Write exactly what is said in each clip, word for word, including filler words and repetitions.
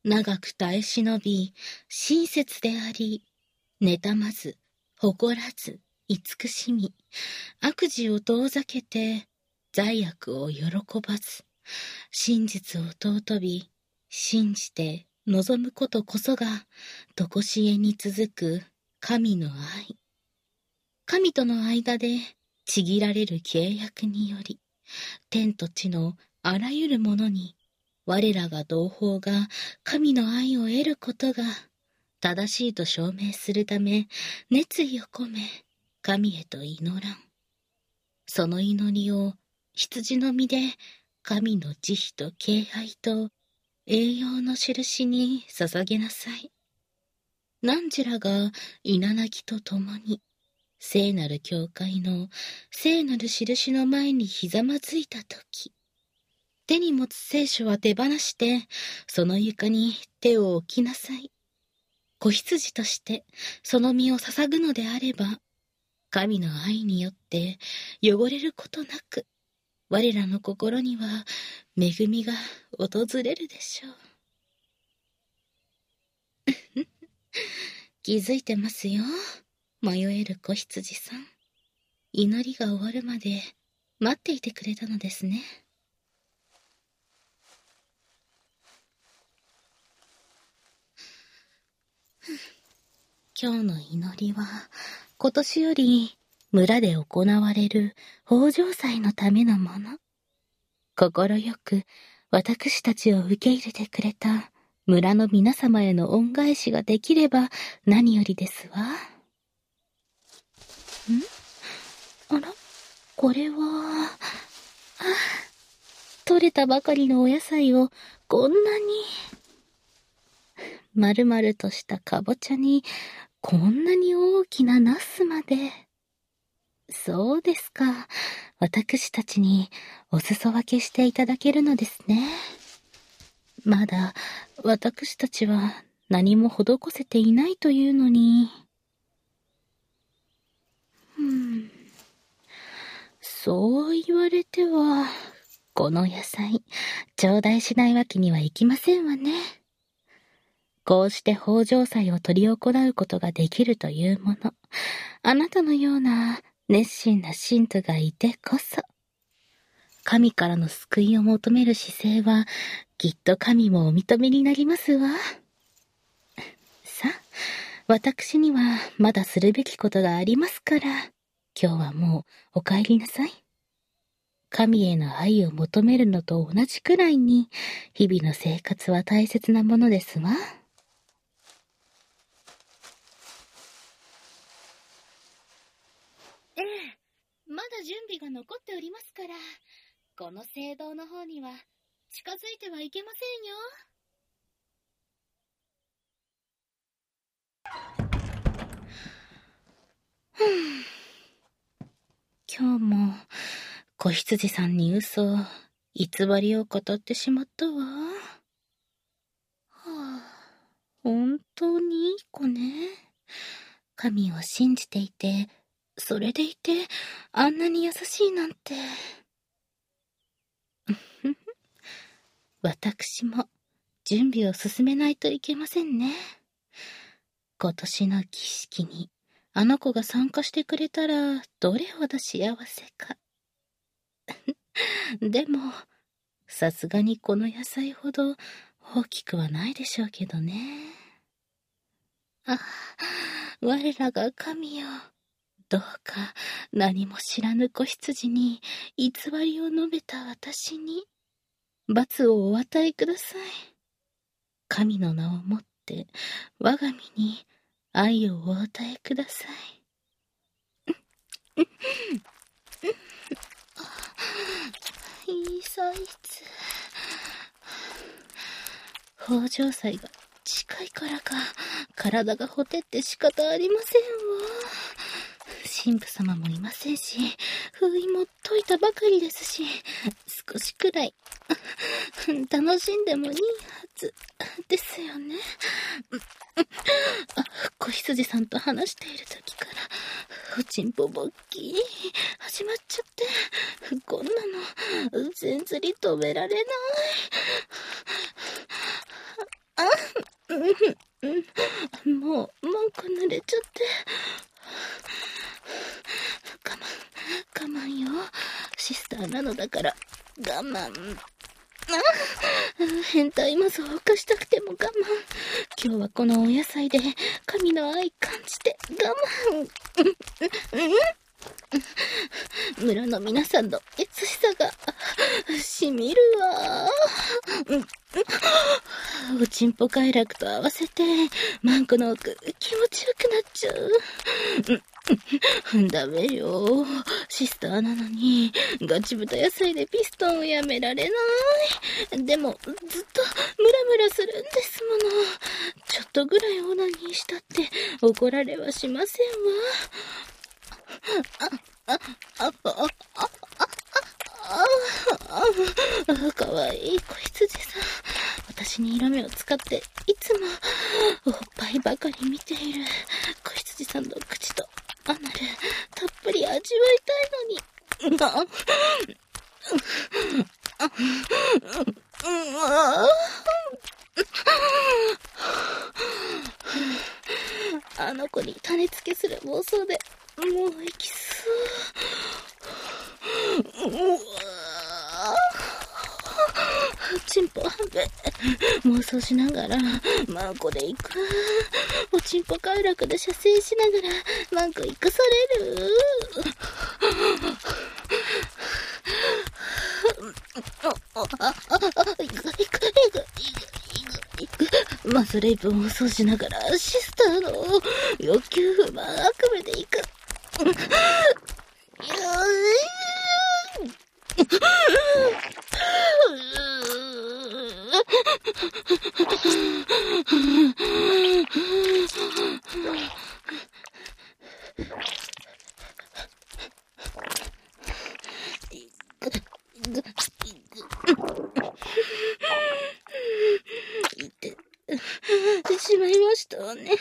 長く耐え忍び、親切であり、妬まず、誇らず、慈しみ、悪事を遠ざけて、罪悪を喜ばず、真実を尊び、信じて望むことこそが、とこしえに続く神の愛。神との間でちぎられる契約により、天と地のあらゆるものに、我らが同胞が神の愛を得ることが正しいと証明するため熱意を込め神へと祈らん。その祈りを羊の実で神の慈悲と敬愛と栄養の印に捧げなさい。汝らが稲なきとともに聖なる教会の聖なる印の前にひざまずいたとき、手に持つ聖書は手放して、その床に手を置きなさい。子羊としてその身を捧ぐのであれば、神の愛によって汚れることなく、我らの心には恵みが訪れるでしょう。気づいてますよ、迷える子羊さん。祈りが終わるまで待っていてくれたのですね。今日の祈りは、今年より村で行われる豊穣祭のためのもの。心よく私たちを受け入れてくれた村の皆様への恩返しができれば何よりですわ。ん？あら？これは、あ、取れたばかりのお野菜をこんなに。丸々としたかぼちゃに、こんなに大きなナスまで。そうですか。私たちにお裾分けしていただけるのですね。まだ私たちは何も施せていないというのに。うん。そう言われては、この野菜、頂戴しないわけにはいきませんわね。こうして豊穣祭を執り行うことができるというもの、あなたのような熱心な信徒がいてこそ、神からの救いを求める姿勢は、きっと神もお認めになりますわ。さあ、私にはまだするべきことがありますから、今日はもうお帰りなさい。神への愛を求めるのと同じくらいに、日々の生活は大切なものですわ。ええ、まだ準備が残っておりますから、この聖堂の方には近づいてはいけませんよ。ふぅ。今日も子羊さんに嘘、偽りを語ってしまったわ。はあ、本当にいい子ね。神を信じていて、それでいてあんなに優しいなんて。私も準備を進めないといけませんね。今年の儀式にあの子が参加してくれたらどれほど幸せか。でも、さすがにこの野菜ほど大きくはないでしょうけどね。あ、我らが神よ。どうか何も知らぬ子羊に偽りを述べた私に罰をお与えください。神の名をもって我が身に愛をお与えください。いいサイズ。豊穣祭が近いからか体がほてって仕方ありませんわ。神父様もいませんし、封印も解いたばかりですし、少しくらい楽しんでもいいはずですよね。あ、子羊さんと話している時からおちんぽぼっき始まっちゃって、こんなの全釣り止められない。あうん、もう、もうこ濡れちゃって。我慢、我慢よ。シスターなのだから、我慢。あ変態マゾを犯したくても我慢。今日はこのお野菜で神の愛感じて我慢。村の皆さんの優しさがしみるわ。おちんぽ快楽と合わせてマンコの奥気持ちよくなっちゃう。ダメよ。シスターなのにガチ豚野菜でピストンをやめられない。でもずっとムラムラするんですもの。ちょっとぐらいオナニーしたって怒られはしませんわ。あ、あ、あ、あ、あ、あ、あ、あ、かわいい子羊さん。私に色目を使っていつもおっぱいばかり見ている子羊さんの口とアナルたっぷり味わいたいのに。あ、あの子に種付けする妄想でもう息そう。うわチンポ半分妄想しながらマンコで行く。おちんぽ快楽で射精しながらマンコ生かされる。まずレイプ妄想しながらシスターの欲求不満悪夢で行く。しまいましたわね。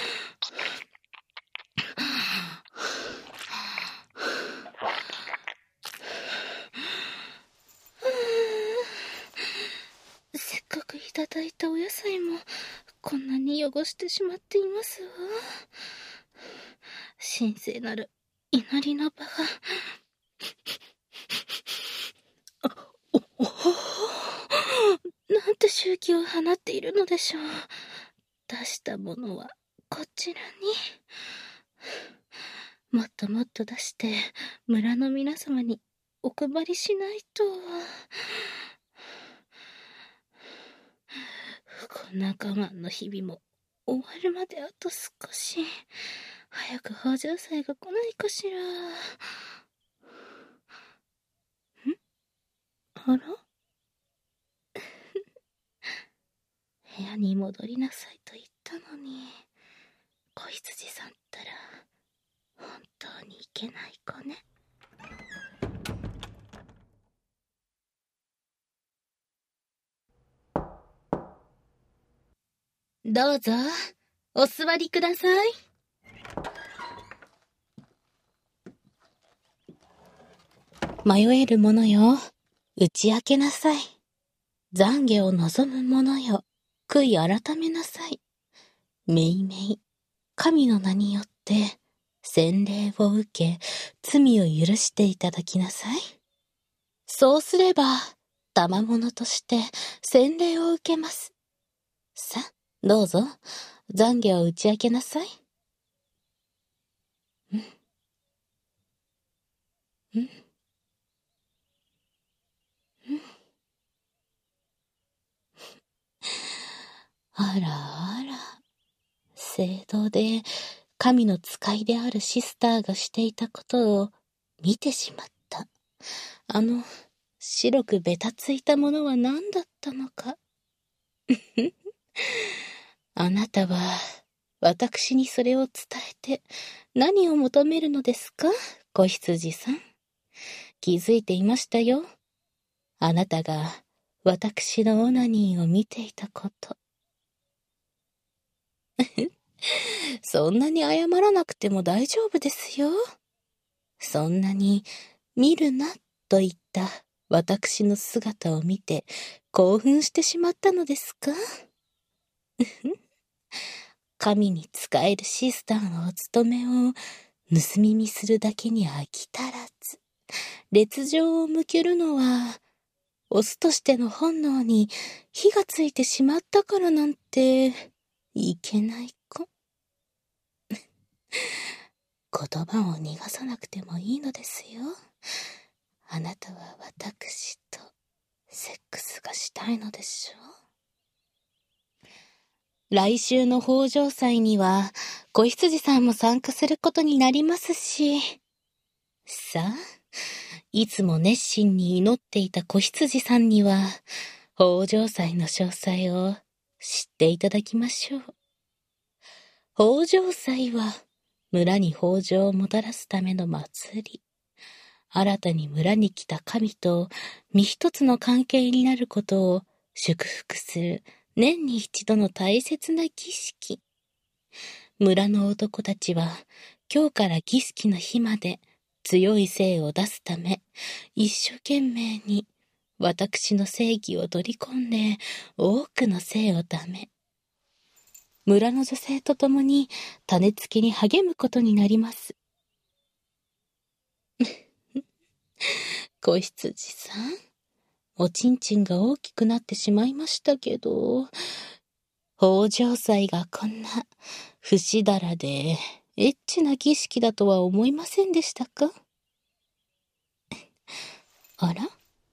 せっかくいただいたお野菜もこんなに汚してしまっていますわ。神聖なる祈りの場がおおなんて周期を放っているのでしょう。出したものはこちらに。もっともっと出して村の皆様にお配りしないと。こんな我慢の日々も終わるまであと少し。早く芳醇祭が来ないかしら。ん？あら？部屋に戻りなさいと言ったのに、子羊さんったら本当にいけない子ね。どうぞお座りください。迷える者よ、打ち明けなさい。懺悔を望む者よ、悔い改めなさい。めいめい、神の名によって洗礼を受け、罪を許していただきなさい。そうすれば、賜物として洗礼を受けます。さ、どうぞ、懺悔を打ち明けなさい。うん。うん。うん。あらあら、聖堂で神の使いであるシスターがしていたことを見てしまった。あの、白くべたついたものは何だったのか。あなたは、私にそれを伝えて何を求めるのですか、子羊さん。気づいていましたよ。あなたが私のオナニーを見ていたこと。そんなに謝らなくても大丈夫ですよ。そんなに見るなと言った私の姿を見て興奮してしまったのですか？ 神に仕えるシスターのお務めを盗み見するだけに飽き足らず、烈情を向けるのは、オスとしての本能に火がついてしまったからなんて、いけないか。言葉を逃がさなくてもいいのですよ。あなたは私とセックスがしたいのでしょう。来週の豊穣祭には、子羊さんも参加することになりますし。さあ、いつも熱心に祈っていた子羊さんには、豊穣祭の詳細を知っていただきましょう。豊穣祭は、村に豊穣をもたらすための祭り。新たに村に来た神と身一つの関係になることを祝福する年に一度の大切な儀式。村の男たちは今日から儀式の日まで強い精を出すため一生懸命に私の正義を取り込んで多くの精をため、村の女性と共に種付けに励むことになります。子羊さん、おちんちんが大きくなってしまいましたけど、豊穣祭がこんな不死だらでエッチな儀式だとは思いませんでしたか？あら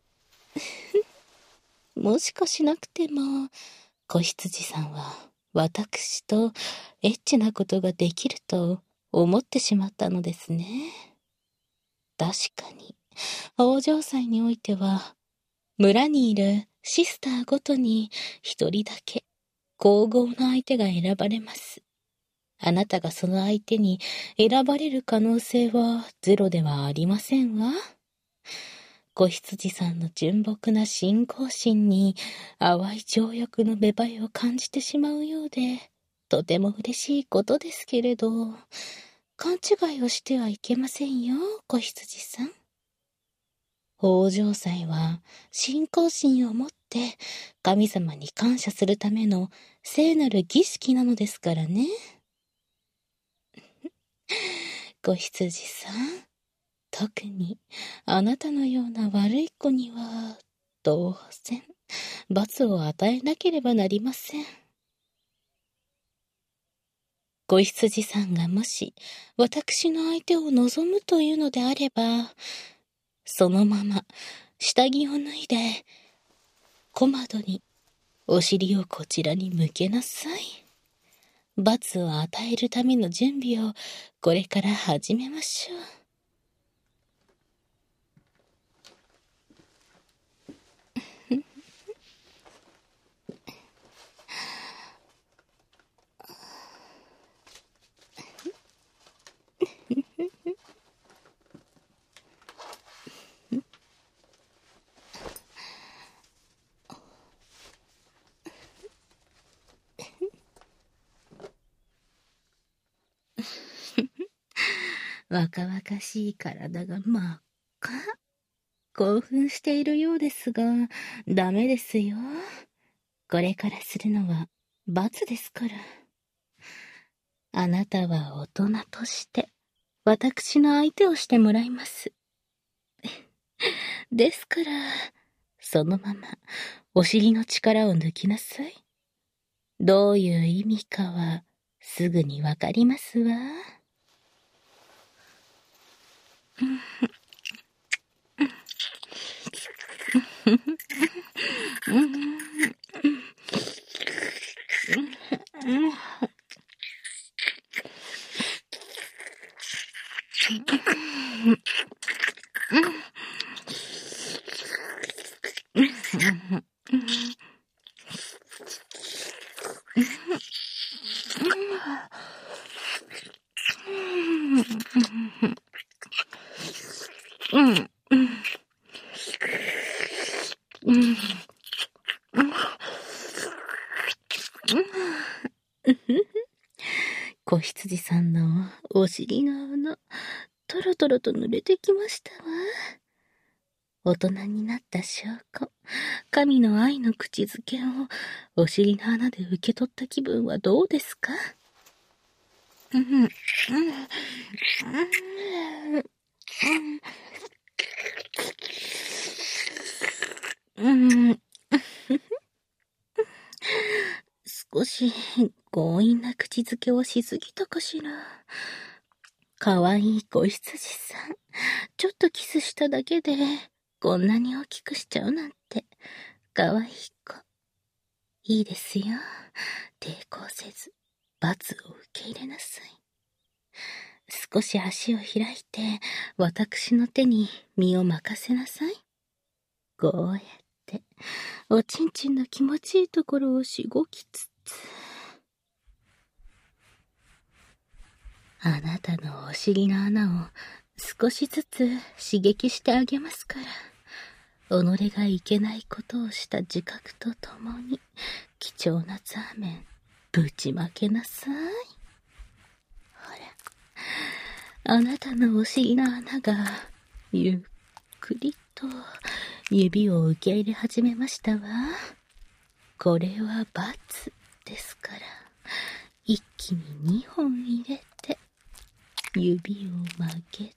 もしかしなくても、子羊さんは私とエッチなことができると思ってしまったのですね。確かに、豊穣祭においては、村にいるシスターごとに一人だけ皇后の相手が選ばれます。あなたがその相手に選ばれる可能性はゼロではありませんわ。子羊さんの純朴な信仰心に淡い情欲の芽生えを感じてしまうようで、とても嬉しいことですけれど、勘違いをしてはいけませんよ、子羊さん。豊穣祭は信仰心を持って神様に感謝するための聖なる儀式なのですからね。子羊さん、特にあなたのような悪い子には当然罰を与えなければなりません。子羊さんがもし私の相手を望むというのであれば、そのまま下着を脱いで小窓にお尻をこちらに向けなさい。罰を与えるための準備をこれから始めましょう。若々しい体が真っ赤。興奮しているようですが、ダメですよ。これからするのは罰ですから。あなたは大人として私の相手をしてもらいます。ですから、そのままお尻の力を抜きなさい。どういう意味かはすぐにわかりますわ。子羊さんのお尻の穴、トロトロと濡れてきましたわ。 大人になった証拠、神の愛の口づけをお尻の穴で受け取った気分はどうですか？うん、うん、うん、うん、うん、少し強引な口づけをしすぎたかしら。かわいい子羊さん、ちょっとキスしただけでこんなに大きくしちゃうなんて、かわいい子。いいですよ。抵抗せず、罰を受け入れなさい。少し足を開いて、私の手に身を任せなさい。こうやって、おちんちんの気持ちいいところをしごきつつ、あなたのお尻の穴を少しずつ刺激してあげますから、己がいけないことをした自覚とともに、貴重なザーメン、ぶちまけなさい。ほら、あなたのお尻の穴が、ゆっくりと指を受け入れ始めましたわ。これは罰ですから、一気ににほん入れて、指を曲げて。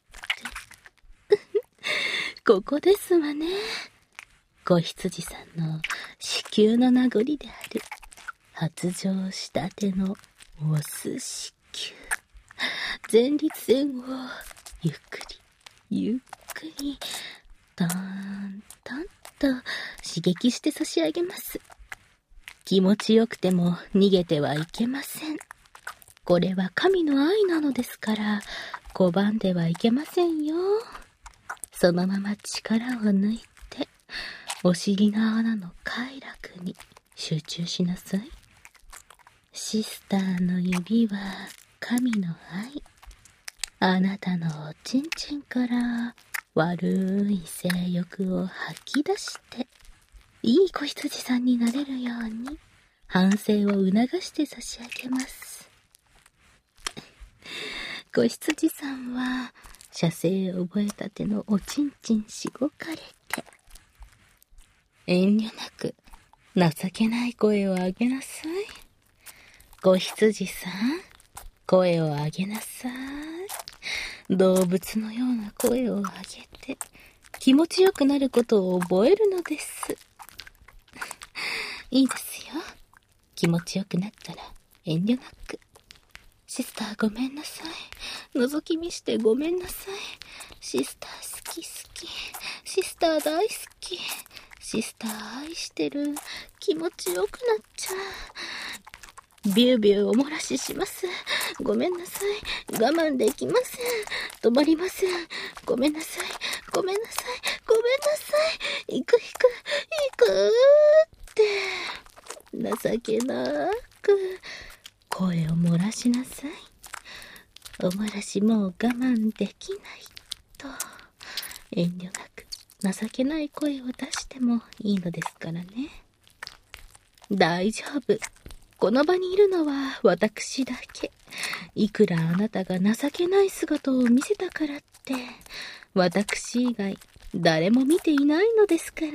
ここですわね。子羊さんの子宮の名残である、発情したてのオス子宮。前立腺をゆっくり、ゆっくり、トントンと刺激して差し上げます。気持ちよくても逃げてはいけません。これは神の愛なのですから、拒んではいけませんよ。そのまま力を抜いて、お尻の穴の快楽に集中しなさい。シスターの指は神の愛。あなたのおちんちんから悪い性欲を吐き出して、いい子羊さんになれるように反省を促して差し上げます。子羊さんは射精を覚えたてのおちんちんしごかれて、遠慮なく情けない声を上げなさい。子羊さん、声を上げなさい。動物のような声を上げて気持ちよくなることを覚えるのです。いいですよ。気持ちよくなったら遠慮なく。シスターごめんなさい。覗き見してごめんなさい。シスター好き好き。シスター大好き。シスター愛してる。気持ちよくなっちゃう。ビュービューおもらしします。ごめんなさい。我慢できません。止まりません。ごめんなさい。ごめんなさい。ごめんなさい。行く行く、行くって。情けなく声を漏らしなさい。おもらしもう我慢できないと、遠慮なく情けない声を出してもいいのですからね。大丈夫。この場にいるのは私だけ。いくらあなたが情けない姿を見せたからって、私以外誰も見ていないのですから。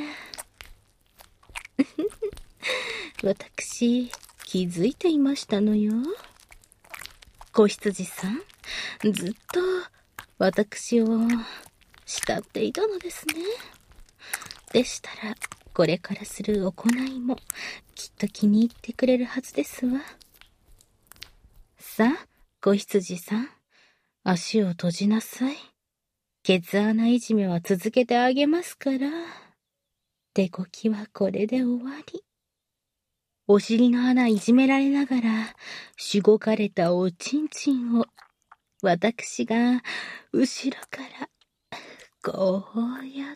私、気づいていましたのよ。子羊さん、ずっと私を慕っていたのですね。でしたら、これからする行いもきっと気に入ってくれるはずですわ。さあ、子羊さん、足を閉じなさい。ケツ穴いじめは続けてあげますから。手こきはこれで終わり。お尻の穴いじめられながら、しごかれたおちんちんを、私が後ろから、こうやって、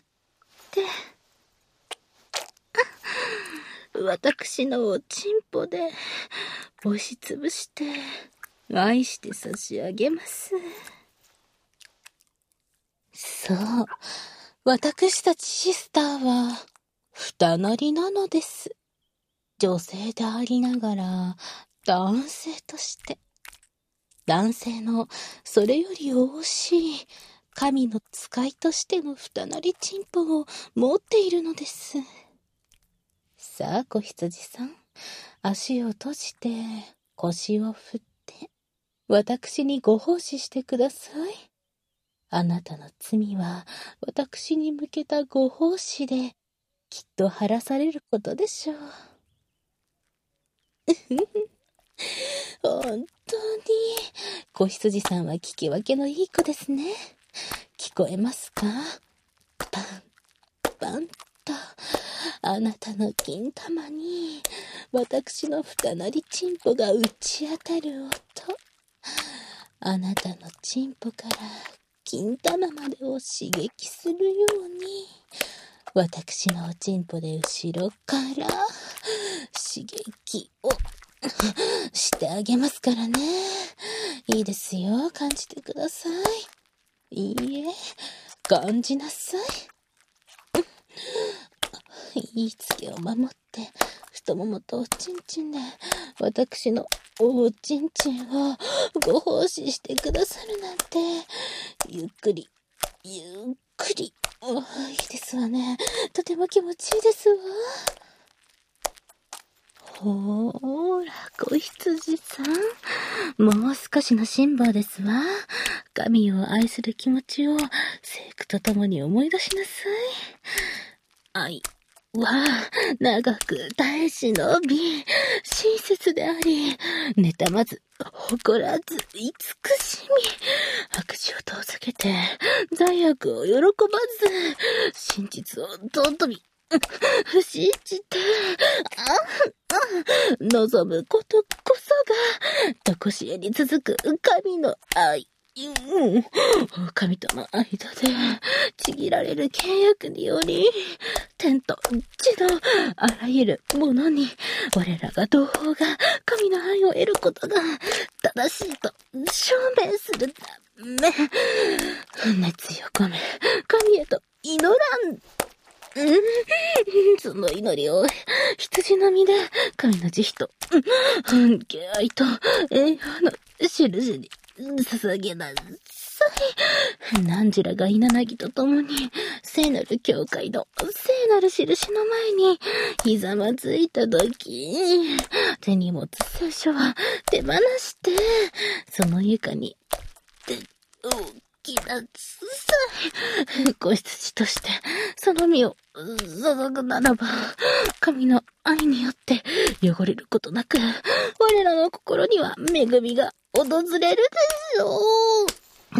私のおちんぽで押しつぶして愛して差し上げます。そう、私たちシスターは二なりなのです。女性でありながら男性として、男性のそれより惜しい神の使いとしての二なりチンポを持っているのです。さあ、子羊さん、足を閉じて、腰を振って、私にご奉仕してください。あなたの罪は、私に向けたご奉仕で、きっと晴らされることでしょう。本当に、子羊さんは聞き分けのいい子ですね。聞こえますか？パン、パンと、あなたの金玉に、私の二なりチンポが打ち当たる音。あなたのチンポから金玉までを刺激するように、私のおチンポで後ろから刺激をしてあげますからね。いいですよ、感じてください。いいえ、感じなさい。言いつけを守って、太ももとおちんちんで、私のおちんちんをご奉仕してくださるなんて、ゆっくり、ゆっくり、いいですわね。とても気持ちいいですわ。ほーら、子羊さん。もう少しの辛抱ですわ。神を愛する気持ちを、聖句とともに思い出しなさい。愛は、長く耐え忍び、親切であり、妬まず、誇らず、慈しみ、悪事を遠ざけて、罪悪を喜ばず、真実を尊び、不信じて、あ、あ、望むことこそが、とこしえに続く神の愛。うん、神との間でちぎられる契約により、天と地のあらゆるものに、我らが同胞が神の愛を得ることが正しいと証明するため、熱意を込め、神へと祈らん。うん、その祈りを羊の実で神の慈悲と、うん、敬愛と栄養の印に捧げなさい。何らが稲なぎとともに聖なる教会の聖なる印の前にひざまずいたとき、手に持つ聖書は手放してその床に手をきなさい。子羊としてその身を注ぐならば、神の愛によって汚れることなく、我らの心には恵みが訪れるでしょう。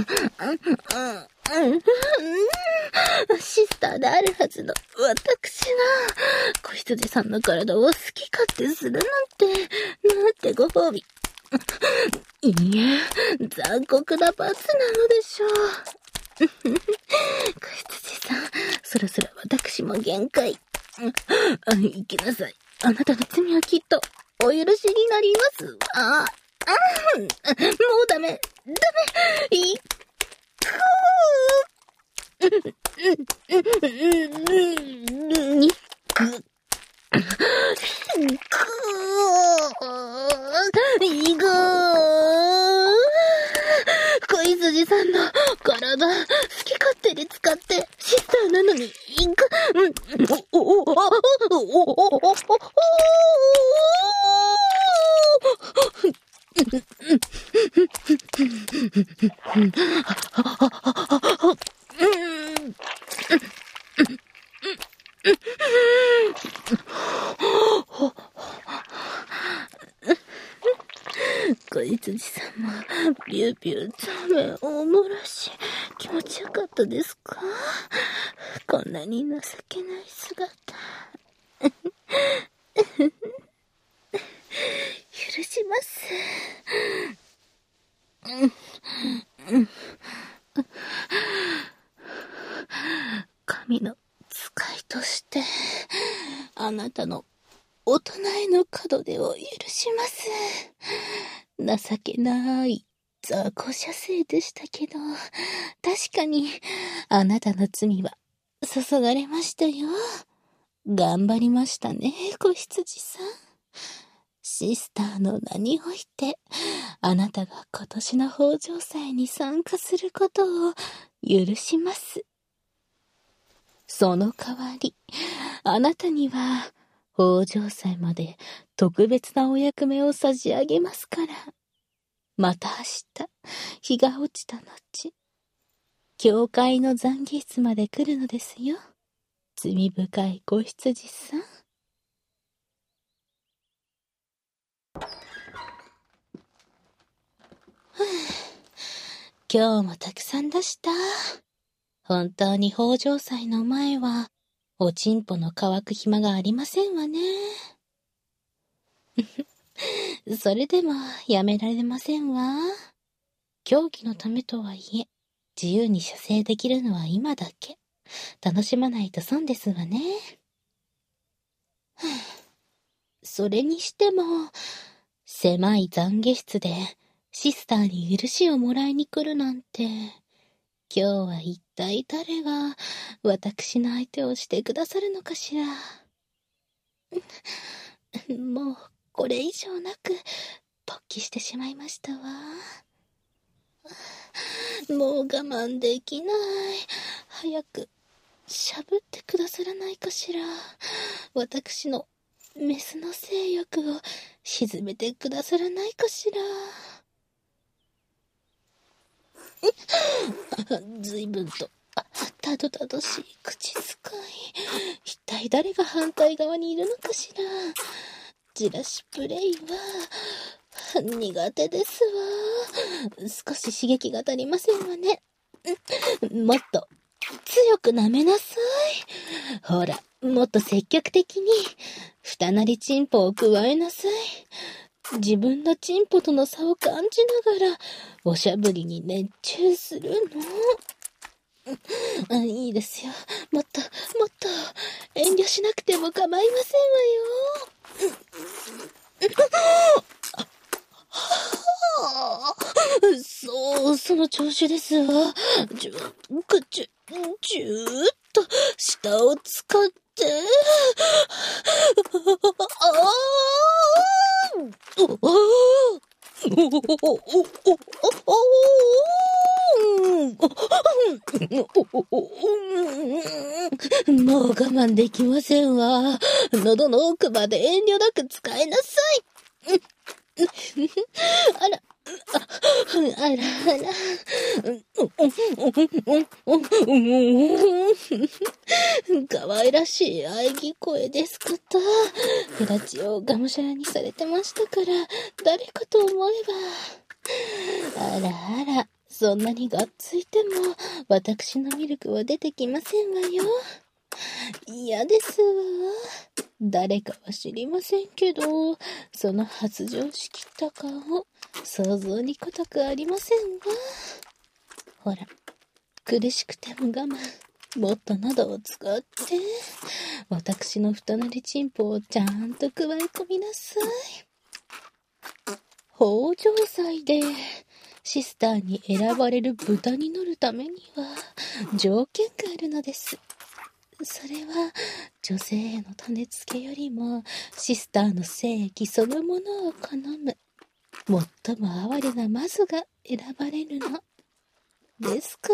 シスターであるはずの私が子羊さんの体を好き勝手するなんて、なんてご褒美。いいえ、残酷な罰なのでしょう。子羊さん、そろそろ私も限界。行きなさい。あなたの罪はきっとお許しになりますわ。あ、もうダメ、ダメ、いくいく子羊さんの体好き勝手に使ってシスターなのにいくおおおおおお子羊さんもビュービューザメを漏らし気持ちよかったですか？こんなに情けない姿許します。神の使いとしてあなたの大人への門出を許します。情けない雑魚射精でしたけど、確かにあなたの罪は注がれましたよ。頑張りましたね、子羊さん。 シスターの名において、あなたが今年の豊穣祭に参加することを許します。その代わり、あなたには、豊穣祭まで特別なお役目を差し上げますから。また明日、日が落ちた後、教会の懺悔室まで来るのですよ。罪深い子羊さん。今日もたくさん出した。本当に豊穣祭の前は、おちんぽの乾く暇がありませんわね。それでもやめられませんわ。競技のためとはいえ、自由に射精できるのは今だけ。楽しまないと損ですわね。それにしても、狭い懺悔室でシスターに許しをもらいに来るなんて、今日は一体誰が私の相手をしてくださるのかしら。もうこれ以上なく勃起してしまいましたわ。もう我慢できない。早くしゃぶってくださらないかしら。私のメスの性欲を沈めてくださらないかしら。ずいぶんとたどたどしい口遣い。一体誰が反対側にいるのかしら。じらしプレイは苦手ですわ。少し刺激が足りませんわね。もっと強く舐めなさい。ほら、もっと積極的に二なりチンポを加えなさい。自分のチンポとの差を感じながらおしゃぶりに熱中するの。いいですよ。もっともっと遠慮しなくても構いませんわよ。そう、その調子ですわ。じゅ、くちゅ、じゅーっと舌を使って。ああおおおおもう我慢できませんわ。喉の奥まで遠慮なく使いなさい。あら、あらあら。可愛らしい喘ぎ声ですこと。フラチをがむしゃらにされてましたから、誰かと思えば。あらあら、そんなにがっついても、私のミルクは出てきませんわよ。嫌ですわ。誰かは知りませんけど、その発情しきった顔、想像に難くありませんわ。ほら、苦しくても我慢。もっと喉を使って、私の二なりチンポをちゃんと加え込みなさい。豊穣祭でシスターに選ばれる豚に乗るためには条件があるのです。それは女性への種付けよりもシスターの精液そのものを好む最も哀れなマゾが選ばれるのですから、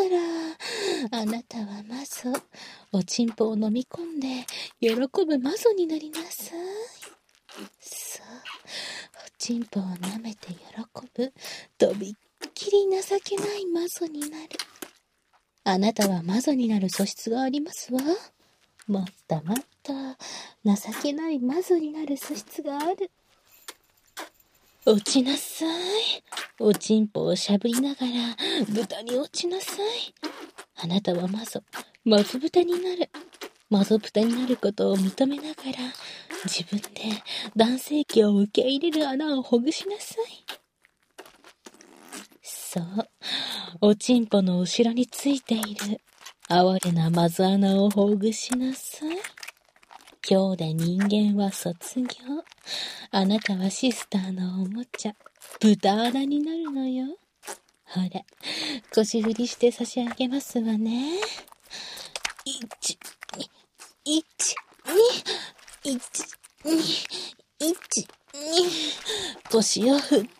あなたはマゾおちんぽを飲み込んで喜ぶマゾになりなさい。そう、おちんぽを舐めて喜ぶとびっきり情けないマゾになる。あなたはマゾになる素質がありますわ。もっともっと情けないマゾになる素質がある。落ちなさい。おちんぽをしゃぶりながら豚に落ちなさい。あなたはマゾ、マゾ豚になる。マゾ豚になることを認めながら自分で男性器を受け入れる穴をほぐしなさい。そう、おちんぽの後ろについている哀れなマゾ穴をほぐしなさい。今日で人間は卒業。あなたはシスターのおもちゃ、豚穴になるのよ。ほら、腰振りして差し上げますわね。一、二、一、二、一、二、一、二。 と塩振って、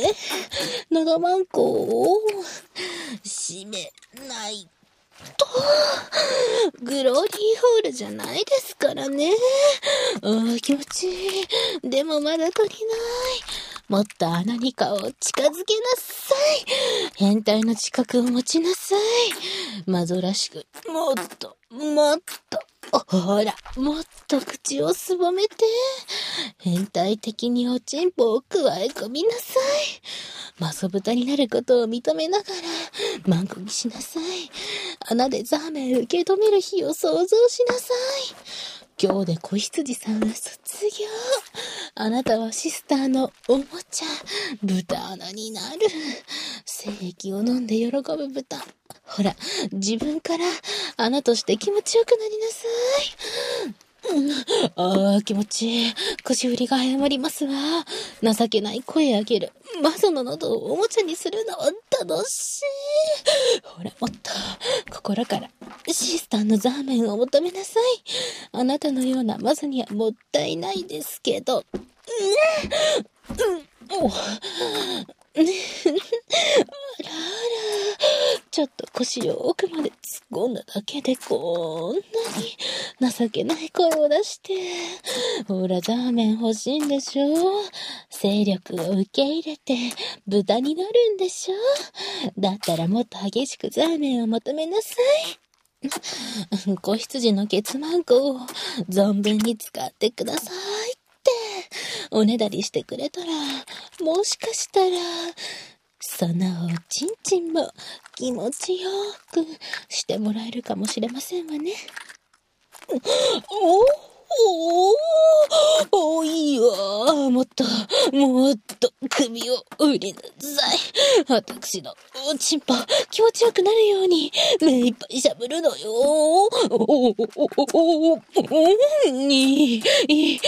喉マンコを閉めないと、グローリーホールじゃないですからね。あー気持ちいい。でもまだ足りない。もっと何かを近づけなさい。変態の知覚を持ちなさい。マゾらしく、もっと、もっと。ほら、もっと口をすぼめて。変態的におちんぽを加え込みなさい。マゾ豚になることを認めながら、マンコにしなさい。穴でザーメン受け止める日を想像しなさい。今日で子羊さんは卒業。あなたはシスターのおもちゃ、豚穴になる。精液を飲んで喜ぶ豚。ほら、自分から穴として気持ちよくなりなさい。うん、ああ、気持ちいい。腰振りが謝りますわ。情けない声上げる。マゾの喉をおもちゃにするのは楽しい。ほら、もっと、心から、シスターのザーメンを求めなさい。あなたのようなマゾにはもったいないですけど。うん、うん、おねあらあら、ちょっと腰を奥まで突っ込んだだけでこんなに情けない声を出して。ほら、ザーメン欲しいんでしょ。勢力を受け入れて豚になるんでしょ。だったらもっと激しくザーメンを求めなさい。子羊のケツマンコを存分に使ってくださいっておねだりしてくれたら、もしかしたらそのおちんちんも気持ちよくしてもらえるかもしれませんわね。おおおおいいわ。もっともっと首を振りなさい。私のおちんぽ気持ちよくなるように目いっぱいしゃぶるのよ。おおおおおにいい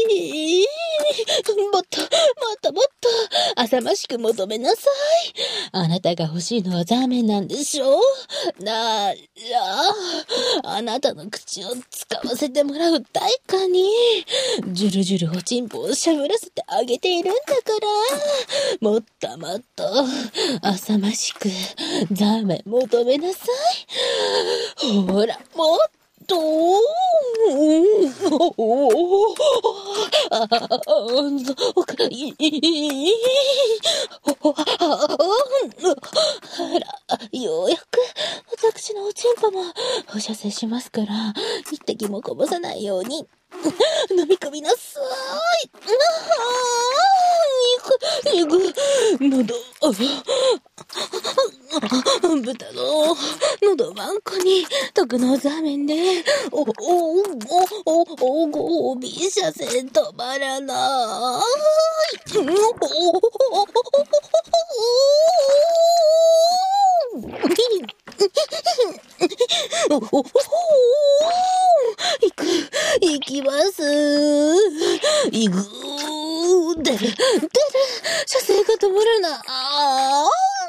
もっともっともっと浅ましく求めなさい。あなたが欲しいのはザーメンなんでしょ。ならあなたの口を使わせてもらう対価にジュルジュルおちんぽをしゃぶらせてあげているんだから、もっともっと浅ましくザーメン求めなさい。ほら、もっとああ、おかいいほら、ようやく私のおちんぽも放射線しますから、一滴もこぼさないように飲み込みなさい。ああ、肉、肉、喉、豚の喉マンコに特納ザーメンで、お、お、お、お、お、ごび射線止まらない。お、お、お、お、行く、行きます。行く、出る、出る、射精が止まらない。あ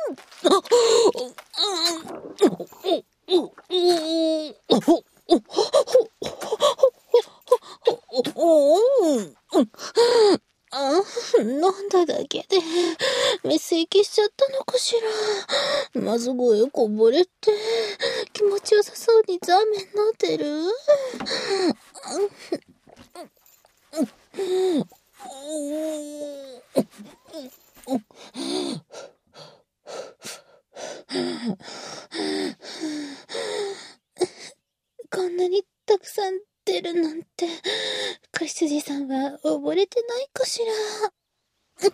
あ、飲んだだけでメス息しちゃったのかしら。まず声こぼれて気持ちよさそうにザーメン飲んでる。こんなにたくさん出るなんて、子羊さんは溺れてないかしら。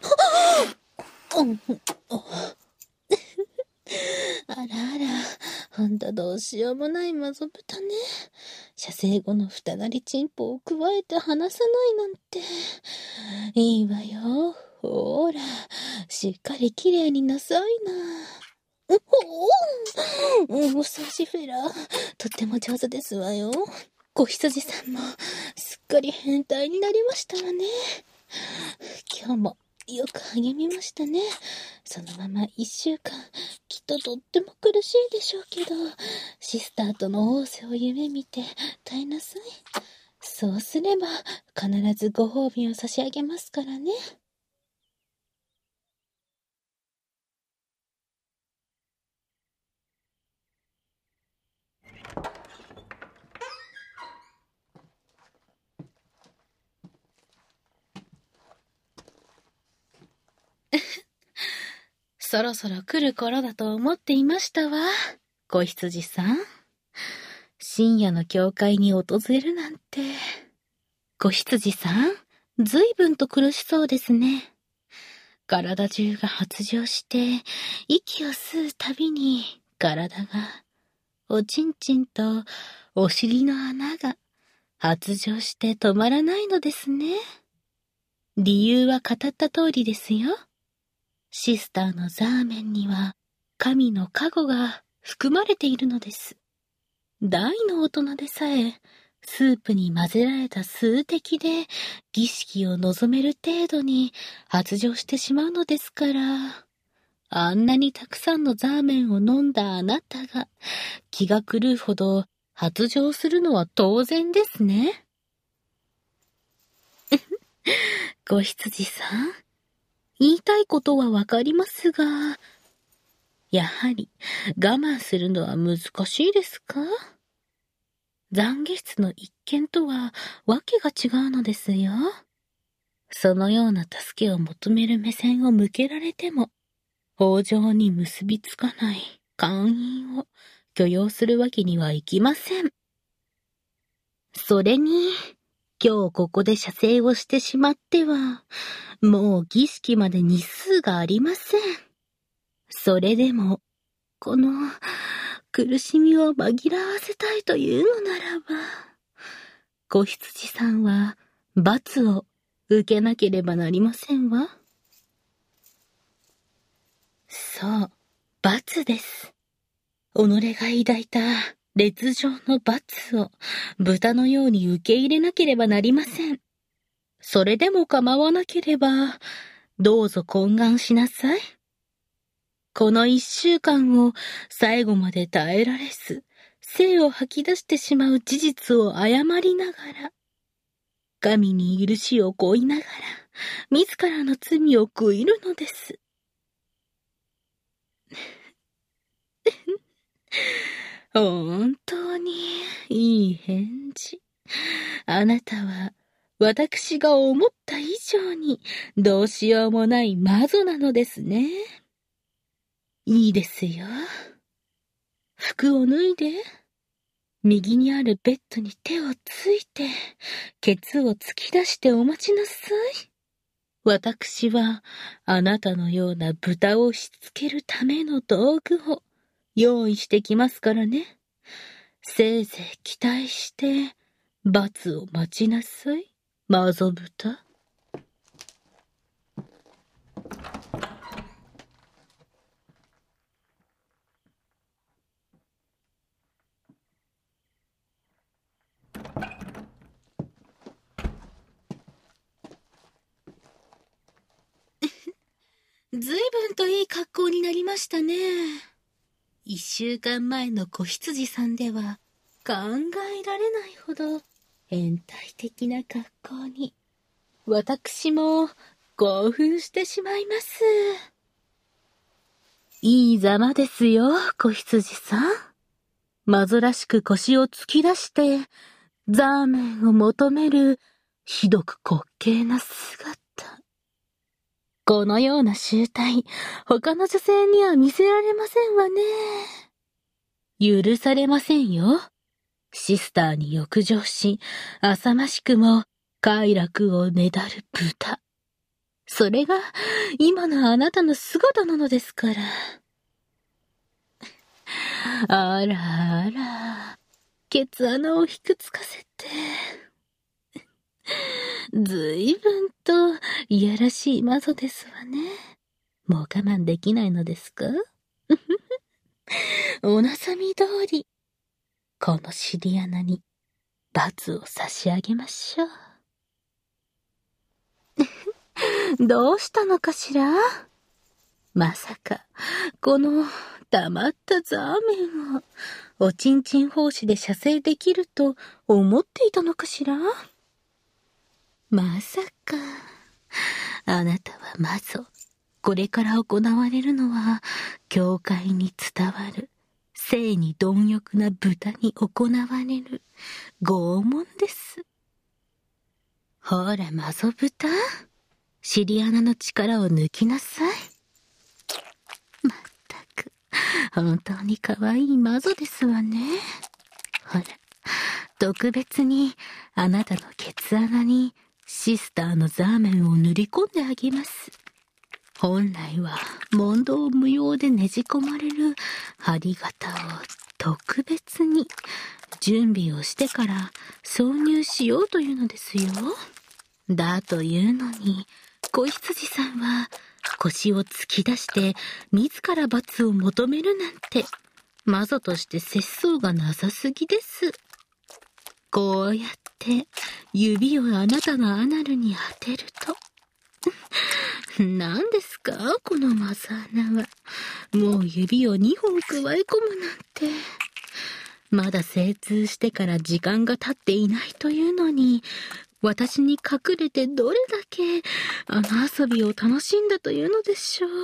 あらあら、ほんとどうしようもないマゾ豚ね。射精後の二なりチンポを加えて離さないなんて。いいわよ。ほら、しっかりきれいになさいな。おお、お掃除フェラ、とっても上手ですわよ。子羊さんもすっかり変態になりましたわね。今日もよく励みましたね。そのまま一週間、きっととっても苦しいでしょうけど、シスターとの仰せを夢見て耐えなさい。そうすれば必ずご褒美を差し上げますからね。 そろそろ来る頃だと思っていましたわ、子羊さん。深夜の教会に訪れるなんて。子羊さん、ずいぶんと苦しそうですね。体中が発情して、息を吸うたびに体が、おちんちんとお尻の穴が発情して止まらないのですね。理由は語った通りですよ。シスターのザーメンには神の加護が含まれているのです。大の大人でさえ、スープに混ぜられた数滴で儀式を望める程度に発情してしまうのですから、あんなにたくさんのザーメンを飲んだあなたが気が狂うほど発情するのは当然ですね。子羊さん、言いたいことはわかりますが、やはり我慢するのは難しいですか？懺悔室の一件とはわけが違うのですよ。そのような助けを求める目線を向けられても、豊穣に結びつかない姦淫を許容するわけにはいきません。それに、今日ここで射精をしてしまっては、もう儀式まで日数がありません。それでも、この苦しみを紛らわせたいというのならば、子羊さんは罰を受けなければなりませんわ。そう、罰です。己が抱いた烈情の罰を豚のように受け入れなければなりません。それでも構わなければ、どうぞ懇願しなさい。この一週間を最後まで耐えられず、精を吐き出してしまう事実を謝りながら、神に許しを請いながら、自らの罪を悔いるのです。本当にいい返事。あなたは私が思った以上にどうしようもない魔女なのですね。いいですよ。服を脱いで、右にあるベッドに手をついて、ケツを突き出してお待ちなさい。私はあなたのような豚をしつけるための道具を用意してきますからね。せいぜい期待して罰を待ちなさい、マゾ豚。ずいぶんといい格好になりましたね。一週間前の子羊さんでは考えられないほど変態的な格好に、私も興奮してしまいます。いいざまですよ、子羊さん。まぞらしく腰を突き出して、ザーメンを求める、ひどく滑稽な姿。このような醜態、他の女性には見せられませんわね。許されませんよ。シスターに浴場し、浅ましくも快楽をねだる豚。それが今のあなたの姿なのですから。あらあら、ケツ穴をひくつかせて。ずいぶんといやらしい魔女ですわね。もう我慢できないのですか？お望み通り、このシリアナに罰を差し上げましょう。どうしたのかしら？まさか、この黙ったザーメンをおちんちん奉仕で射精できると思っていたのかしら？まさか、あなたはまず、これから行われるのは、教会に伝わる、性に貪欲な豚に行われる、拷問です。ほら、マゾ豚、シリアナの力を抜きなさい。 まったく、本当に可愛い魔女ですわね。ほら、特別にあなたのケツ穴にシスターのザーメンを塗り込んであげます。本来は問答無用でねじ込まれる針型を特別に準備をしてから挿入しようというのですよ。だというのに、子羊さんは腰を突き出して自ら罰を求めるなんて、魔女として節操がなさすぎです。こうやって指をあなたのアナルに当てると、何ですかこのマザーナは。もう指をにほん加え込むなんて。まだ精通してから時間が経っていないというのに、私に隠れてどれだけあの遊びを楽しんだというのでしょう。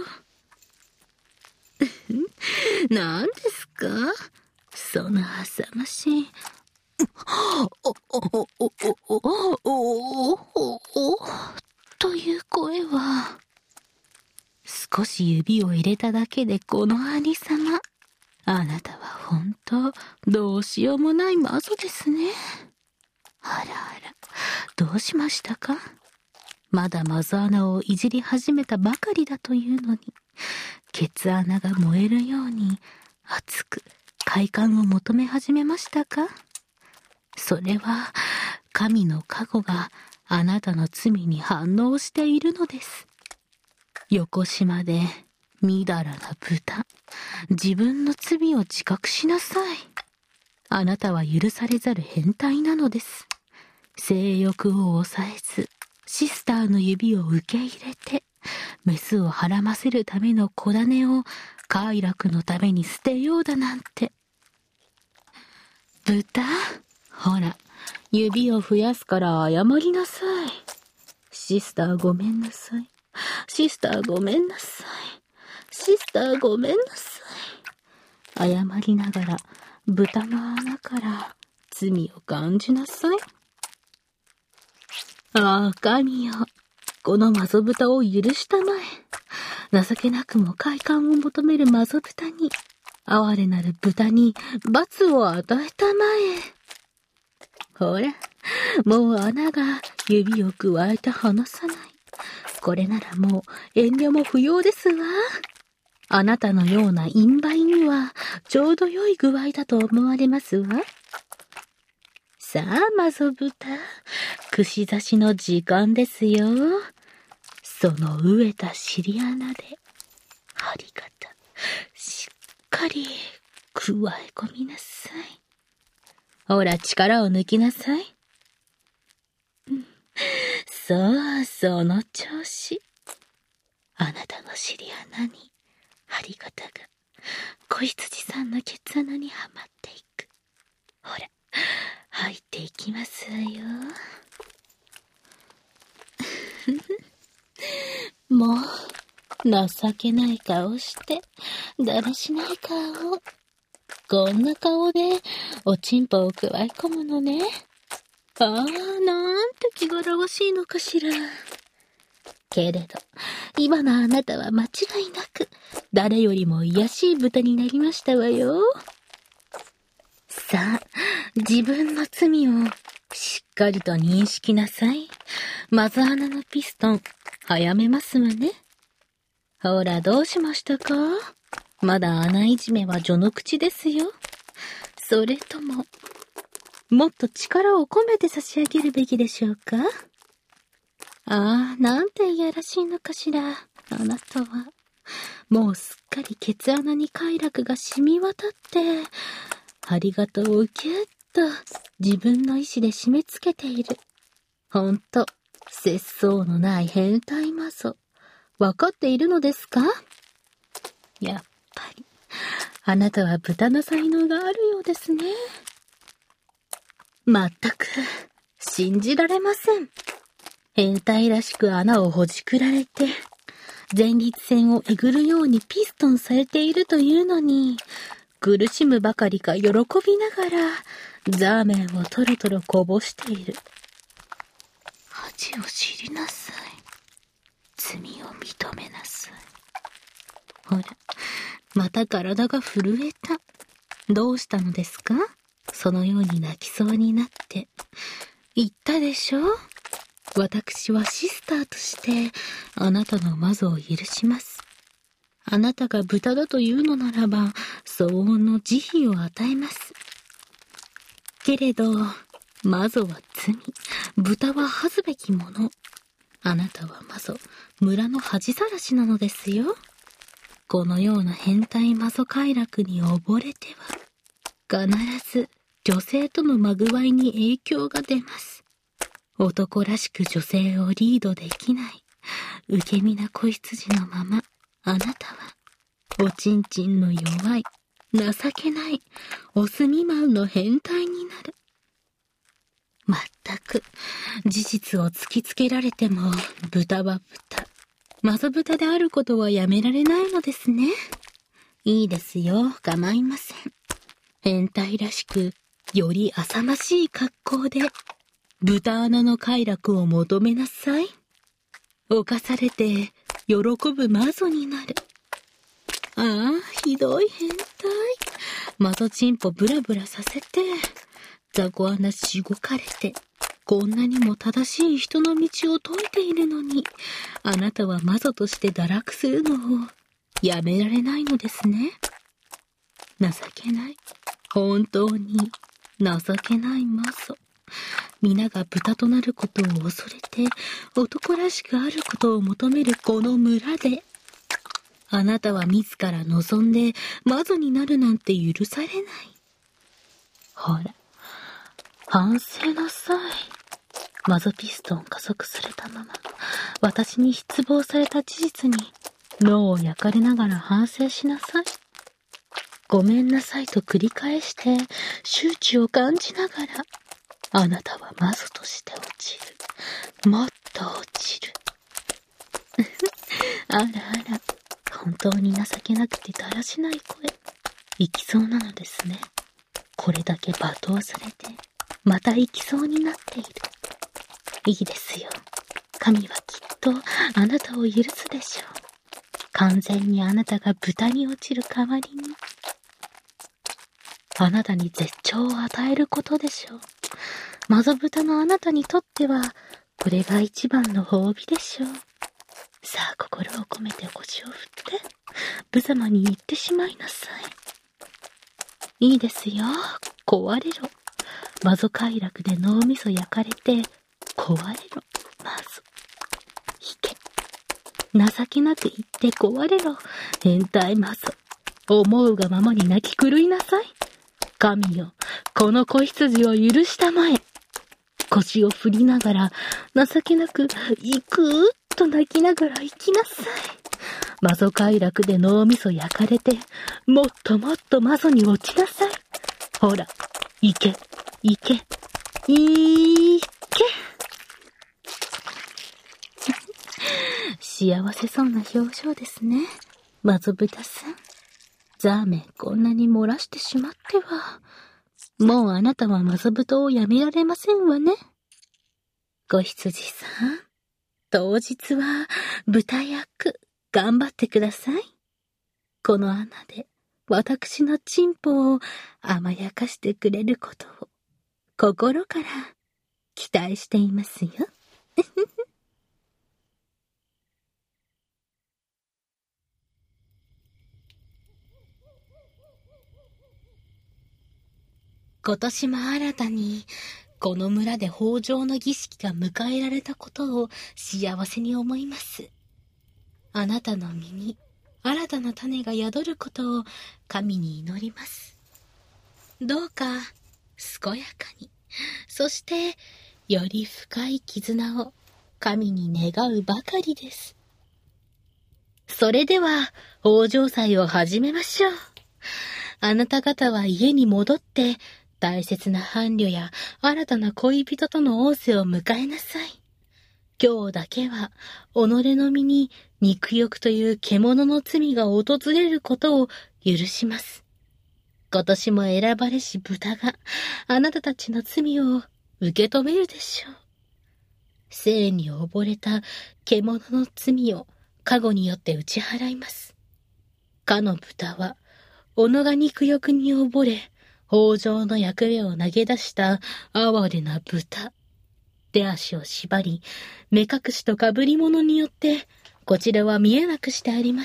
何ですかその浅ましい。お、お、お、お、お、お、お、お、という声は、少し指を入れただけでこのありさま。あなたは本当、どうしようもない魔女ですね。あらあら、どうしましたか？まだマザーナをいじり始めたばかりだというのに、ケツ穴が燃えるように熱く快感を求め始めましたか？それは神の加護があなたの罪に反応しているのです。横島でみだらな豚、自分の罪を自覚しなさい。あなたは許されざる変態なのです。性欲を抑えず、シスターの指を受け入れて、メスをはらませるための小種を快楽のために捨てようだなんて。豚、ほら、指を増やすから謝りなさい。シスターごめんなさい。シスターごめんなさい。シスターごめんなさい。謝りながら豚の穴から罪を感じなさい。ああ、神よ。このマゾ豚を許したまえ。情けなくも快感を求めるマゾ豚に、哀れなる豚に罰を与えたまえ。ほら、もう穴が指を加えて離さない。これならもう遠慮も不要ですわ。あなたのような陰梅にはちょうど良い具合だと思われますわ。さあ、マゾ豚、串刺しの時間ですよ。その飢えた尻穴で、針型、しっかり加え込みなさい。ほら、力を抜きなさい。そう、その調子。あなたの尻穴に、針型が、子羊さんのケツ穴にはまっていく。ほら、入っていきますわよ。もう、情けない顔して、だらしない顔。こんな顔で、おちんぽを加え込むのね。ああ、なんて気がらわしいのかしら。けれど、今のあなたは間違いなく、誰よりも癒しい豚になりましたわよ。さあ、自分の罪をしっかりと認識なさい。マザーナのピストン、早めますわね。ほら、どうしましたか？まだ穴いじめは序の口ですよ。それとも、もっと力を込めて差し上げるべきでしょうか？ああ、なんていやらしいのかしら、あなたは。もうすっかりケツ穴に快楽が染み渡って、針型をギュッと自分の意志で締め付けている。ほんと、節操のない変態魔女。わかっているのですか？やっぱり、あなたは豚の才能があるようですね。まったく、信じられません。変態らしく穴をほじくられて、前立腺をえぐるようにピストンされているというのに、苦しむばかりか喜びながら、ザーメンをトロトロこぼしている。恥を知りなさい。罪を認めなさい。 ほら、また体が震えた。どうしたのですか？そのように泣きそうになって。言ったでしょ？私はシスターとして、あなたのマゾを許します。あなたが豚だというのならば、相応の慈悲を与えます。けれど、マゾは罪、豚は恥ずべきもの。あなたはマゾ、村の恥さらしなのですよ。このような変態マゾ快楽に溺れては、必ず女性とのまぐわいに影響が出ます。男らしく女性をリードできない、受け身な子羊のまま、あなたは、おちんちんの弱い、情けない、オス未満の変態になる。まったく、事実を突きつけられても、豚は豚。マゾ豚であることはやめられないのですね。いいですよ、構いません。変態らしく、より浅ましい格好で、豚穴の快楽を求めなさい。犯されて、喜ぶマゾになる。ああ、ひどい変態。マゾチンポブラブラさせて、雑魚穴しごかれて、こんなにも正しい人の道を説いているのに、あなたはマゾとして堕落するのをやめられないのですね。情けない。本当に情けないマゾ。皆が豚となることを恐れて、男らしくあることを求めるこの村で、あなたは自ら望んでマゾになるなんて許されない。ほら、反省なさい。マゾピストン加速されたまま、私に失望された事実に脳を焼かれながら反省しなさい。ごめんなさいと繰り返して羞恥を感じながら、あなたはマゾとして落ちる。もっと落ちる。あらあら、本当に情けなくてだらしない声。行きそうなのですね。これだけ罵倒されて、また行きそうになっている。いいですよ。神はきっとあなたを許すでしょう。完全にあなたが豚に落ちる代わりに、あなたに絶頂を与えることでしょう。マゾ豚のあなたにとっては、これが一番の褒美でしょう。さあ、心を込めて腰を振って、無様に言ってしまいなさい。いいですよ。壊れろ。マゾ快楽で脳みそ焼かれて、壊れろ。マゾ。引け。情けなく言って壊れろ。変態マゾ。思うがままに泣き狂いなさい。神よ、この子羊を許したまえ。腰を振りながら、情けなく、いくーっと泣きながら生きなさい。マゾ快楽で脳みそ焼かれて、もっともっとマゾに落ちなさい。ほら、行け、行け、いーけ。幸せそうな表情ですね。マゾ豚さん。ザーメンこんなに漏らしてしまっては、もうあなたはマゾ豚をやめられませんわね。子羊さん、当日は豚役頑張ってください。この穴で私のチンポを甘やかしてくれることを心から期待していますよ。今年も新たにこの村で豊穣の儀式が迎えられたことを幸せに思います。あなたの身に新たな種が宿ることを神に祈ります。どうか健やかに、そしてより深い絆を神に願うばかりです。それでは豊穣祭を始めましょう。あなた方は家に戻って大切な伴侶や新たな恋人との仰せを迎えなさい。今日だけは己の身に肉欲という獣の罪が訪れることを許します。今年も選ばれし豚があなたたちの罪を受け止めるでしょう。性に溺れた獣の罪を加護によって打ち払います。 かの豚は、己が肉欲に溺れ、豊穣の役目を投げ出した哀れな豚。手足を縛り、目隠しと被り物によって、こちらは見えなくしてあります。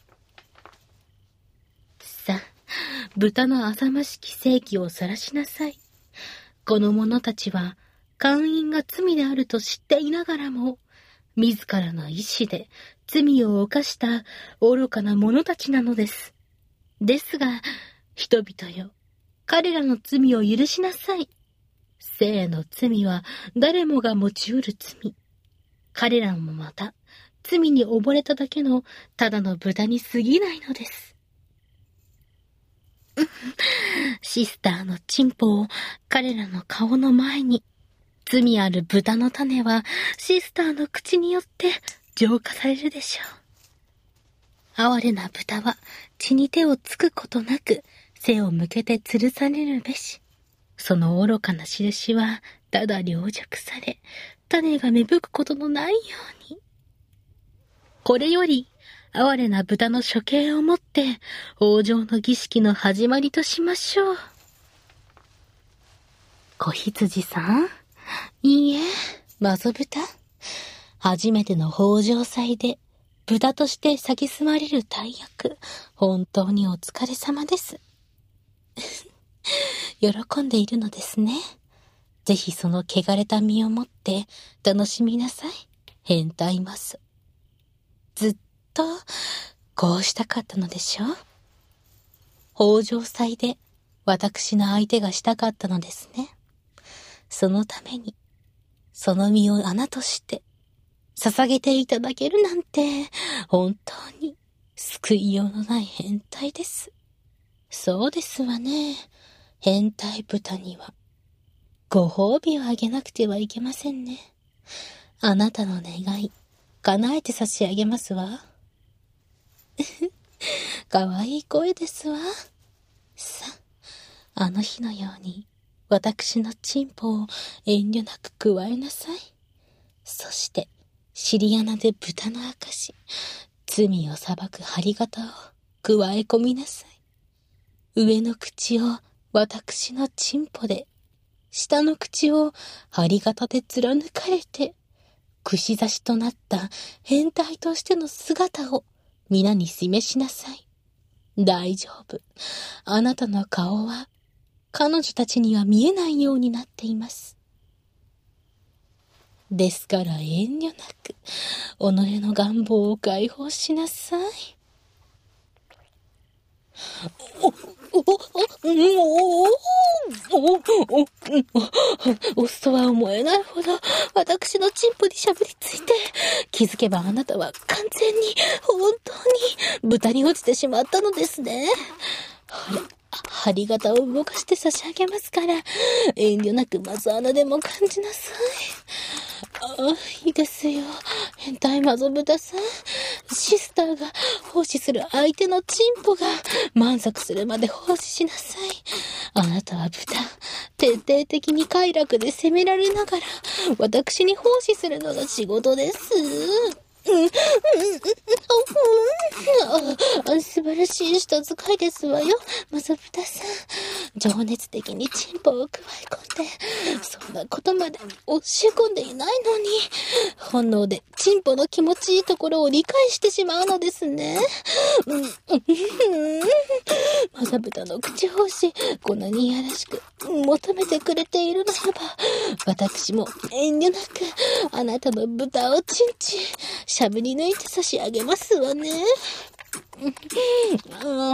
さあ、豚の浅ましき正気を晒しなさい。この者たちは、姦淫が罪であると知っていながらも、自らの意志で罪を犯した愚かな者たちなのです。ですが、人々よ、彼らの罪を許しなさい。性の罪は誰もが持ち得る罪。彼らもまた、罪に溺れただけのただの豚に過ぎないのです。シスターのチンポを彼らの顔の前に、罪ある豚の種はシスターの口によって浄化されるでしょう。哀れな豚は血に手をつくことなく背を向けて吊るされるべし。その愚かな印はただ凌辱され、種が芽吹くことのないように。これより哀れな豚の処刑をもって往生の儀式の始まりとしましょう。子羊さん、いいえ、マゾ豚。初めての豊穣祭で、豚として蔑まれる大役、本当にお疲れ様です。喜んでいるのですね。ぜひその汚れた身をもって楽しみなさい。変態マス。ずっと、こうしたかったのでしょう。豊穣祭で、私の相手がしたかったのですね。そのために、その身を穴として、捧げていただけるなんて、本当に、救いようのない変態です。そうですわね。変態豚には、ご褒美をあげなくてはいけませんね。あなたの願い、叶えて差し上げますわ。かわいい声ですわ。さ、あの日のように、私のチンポを遠慮なく加えなさい。そして、尻穴で豚の証、罪を裁く針型を加え込みなさい。上の口を私のチンポで、下の口を針型で貫かれて、串刺しとなった変態としての姿を皆に示しなさい。大丈夫。あなたの顔は、彼女たちには見えないようになっています。ですから遠慮なく、己の願望を解放しなさい。お、お、お、お、お、お、お、オスとは思えないほど、私のチンポにしゃぶりついて、気づけばあなたは完全に、本当に、豚に落ちてしまったのですね。ほら。針型を動かして差し上げますから、遠慮なくまず穴でも感じなさい。あ、いいですよ。変態マゾ豚さん。シスターが奉仕する相手のチンポが満足するまで奉仕しなさい。あなたは豚、徹底的に快楽で責められながら、私に奉仕するのが仕事です。うん、うん、うん、うん、素晴らしい舌使いですわよ、マゾ豚さん。情熱的にチンポを加え込んで、そんなことまで教え込んでいないのに、本能でチンポの気持ちいいところを理解してしまうのですね。うん、うん、マゾ豚の口奉仕、こんなにいやらしく求めてくれているならば、私も遠慮なくあなたの豚をチンチンしゃぶり抜いて差し上げますわね。うん、うん、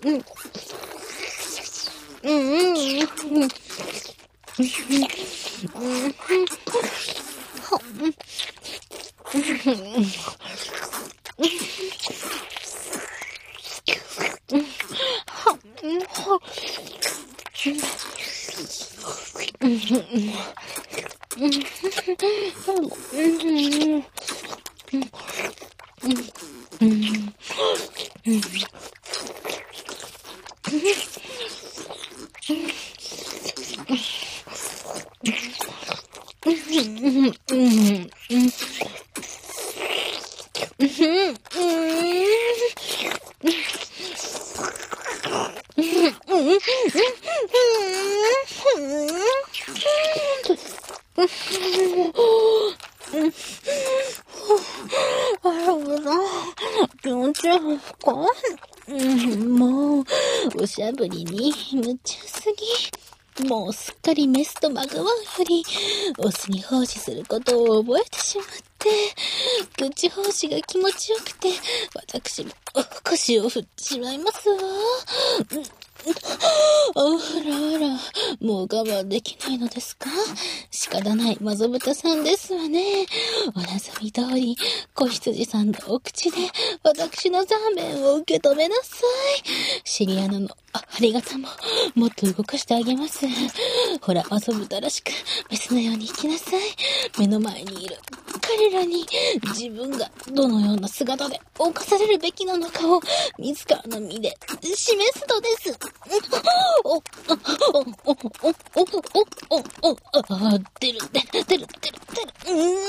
うん、うん、 あらぶだ。気持ちよか。もう、おしゃぶりに夢中すぎ。もうすっかりメスとまぐわうより、オスに奉仕することを覚えてしまって、口奉仕が気持ちよくて、私も腰を振ってしまいますわ。あらあら、もう我慢できないのですか？仕方ないマゾブタさんですわね。お望み通り、子羊さんのお口で私のザーメンを受け止めなさい。シリアナのありがたももっと動かしてあげます。ほら、マゾブタらしくメスのように生きなさい。目の前にいる彼らに自分がどのような姿で侵されるべきなのかを自らの身で示すのです。お、お、お、お、お、お、お、お、お、あ、出る、出る、出る、出る、出る、うーん。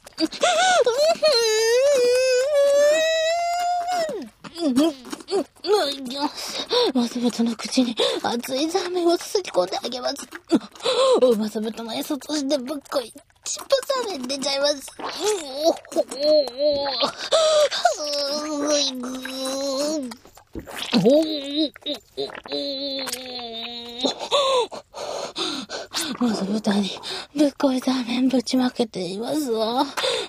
マスブタの口に熱いザーメンをすり込んであげます。マスブタの餌としてぶっこいチップザーメン出ちゃいます。マスブタにぶっこいザーメンぶちまけていますわ。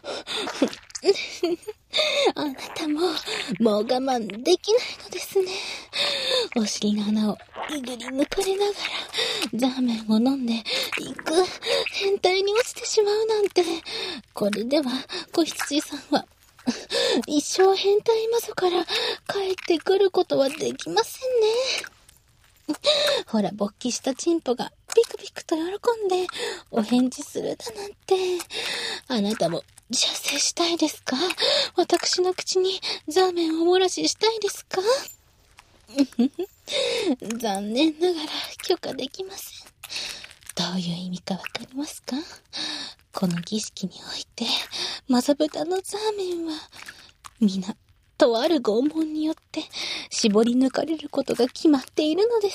あなたも、もう我慢できないのですね。お尻の穴をいぐり抜かれながら、ザーメンを飲んで、いく、変態に落ちてしまうなんて、これでは、子羊さんは、一生変態マゾから帰ってくることはできませんね。ほら、勃起したチンポがピクピクと喜んでお返事するだなんて。あなたも射精したいですか？私の口にザーメンを漏らししたいですか？残念ながら許可できません。どういう意味かわかりますか？この儀式において、マゾブタのザーメンは、皆、とある拷問によって絞り抜かれることが決まっているのです。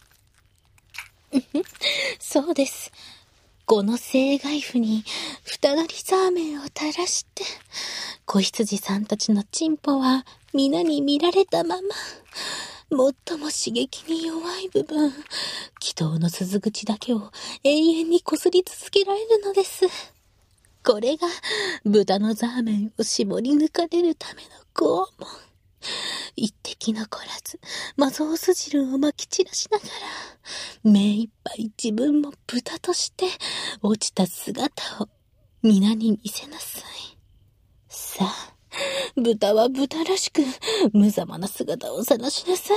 そうです。この生骸腐に二なりザーメンを垂らして、子羊さんたちのチンポは皆に見られたまま、最も刺激に弱い部分、気道の鈴口だけを永遠にこすり続けられるのです。これが豚のザーメンを絞り抜かれるための拷問。一滴残らず、マゾオス汁をまき散らしながら、目いっぱい自分も豚として落ちた姿を皆に見せなさい。さあ、豚は豚らしく無様な姿を晒しなさい。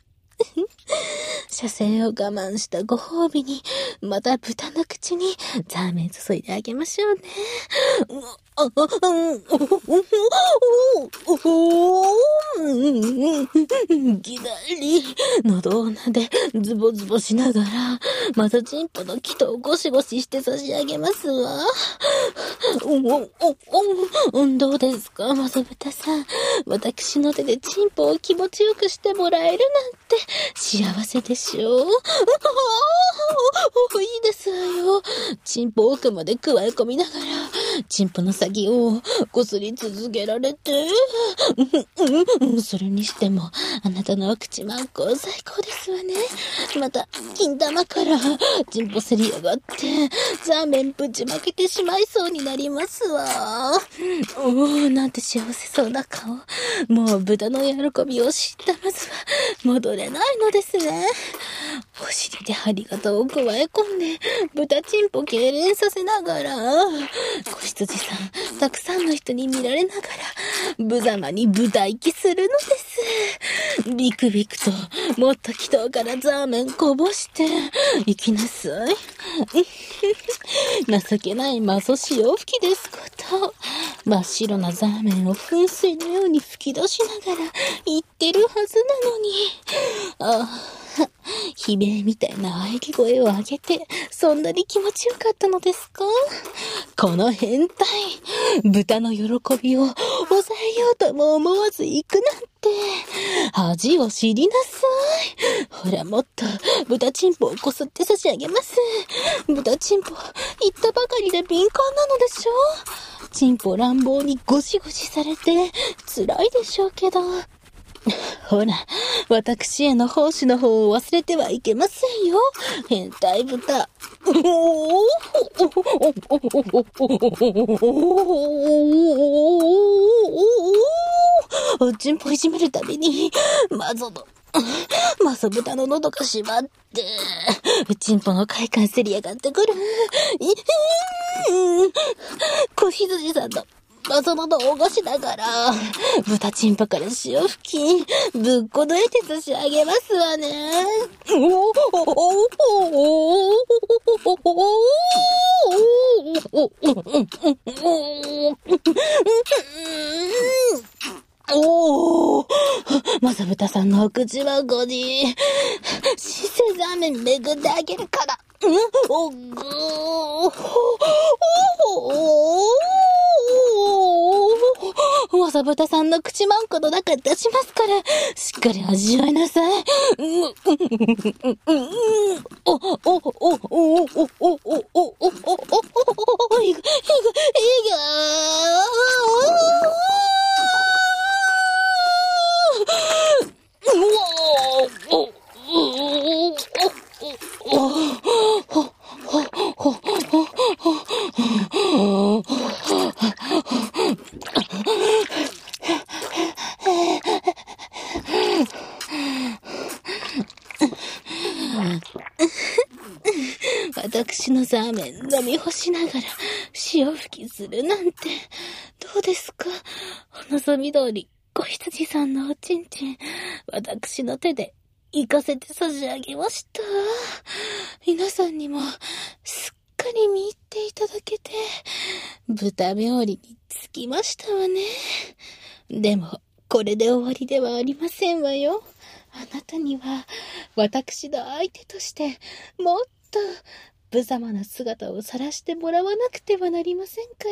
射精を我慢したご褒美に、また豚の口にザーメン注いであげましょうね。ギダリ、喉を撫でズボズボしながら、またチンポの気とゴシゴシして差し上げますわ。どうですか、マゾブタさん。私の手でチンポを気持ちよくしてもらえるなんて幸せでしょう。いいですわよ。チンポ奥まで加え込みながら、チンポの先をこすり続けられて、それにしてもあなたのお口マンコ最高ですわね。また金玉からチンポせり上がってザーメンぶちまけてしまいそうになりますわ。おー、なんて幸せそうな顔。もう豚の喜びを知ったまずは戻れないのですね。お尻で針型を加え込んで豚チンポ痙攣させながら、子羊さんたくさんの人に見られながら無様に豚息するのです。ビクビクともっと気筒からザーメンこぼして行きなさい。情けないマゾ潮吹きですこと。真っ白なザーメンを噴水のように吹き出しながら言ってるはずなのに、ああ、悲鳴みたいな喘ぎ声を上げてそんなに気持ちよかったのですか？この変態、豚の喜びを抑えようとも思わず行くなんて恥を知りなさい。 ほら、もっと、豚チンポをこすって差し上げます。豚チンポ、言ったばかりで敏感なのでしょ。チンポ乱暴にゴシゴシされて、辛いでしょうけど。ほら、私への奉仕の方を忘れてはいけませんよ。変態豚。おおチンポいじめるたびに、マゾの、マゾ豚の喉が閉まって、チンポの快感せり上がってくる。子羊さんの、マゾの喉を起こしながら、豚チンポから潮吹き、ぶっこ抜いて差し上げますわね。おおー、まさぶたさんのお口箱に、シセザーメンめぐってあげるから。うん、おぐー、おー、まさぶたさんの口まんこの中出しますから、しっかり味わいなさい。うん、うん、うん、うん、お、お、お、お、お、お、お、お、お、お、お、お、いぐ、いぐ、いぐ、私のザーメン飲み干しながら潮吹きするなんてどうですか。お望み通り子羊さんのおちんちん私の手で行かせて差し上げました。皆さんにもすっかり見入っていただけて豚冥利につきましたわね。でもこれで終わりではありませんわよ。あなたには私の相手としてもっと無様な姿を晒してもらわなくてはなりませんから。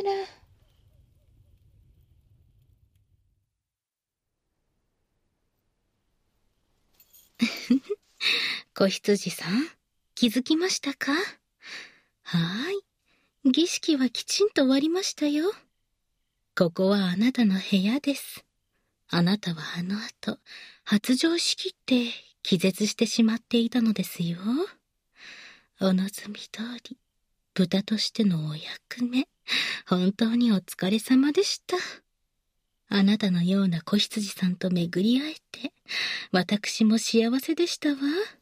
子羊さん、気づきましたか？はーい。儀式はきちんと終わりましたよ。ここはあなたの部屋です。あなたはあの後、発情しきって気絶してしまっていたのですよ。お望み通り、豚としてのお役目、本当にお疲れ様でした。あなたのような子羊さんと巡り会えて、私も幸せでしたわ。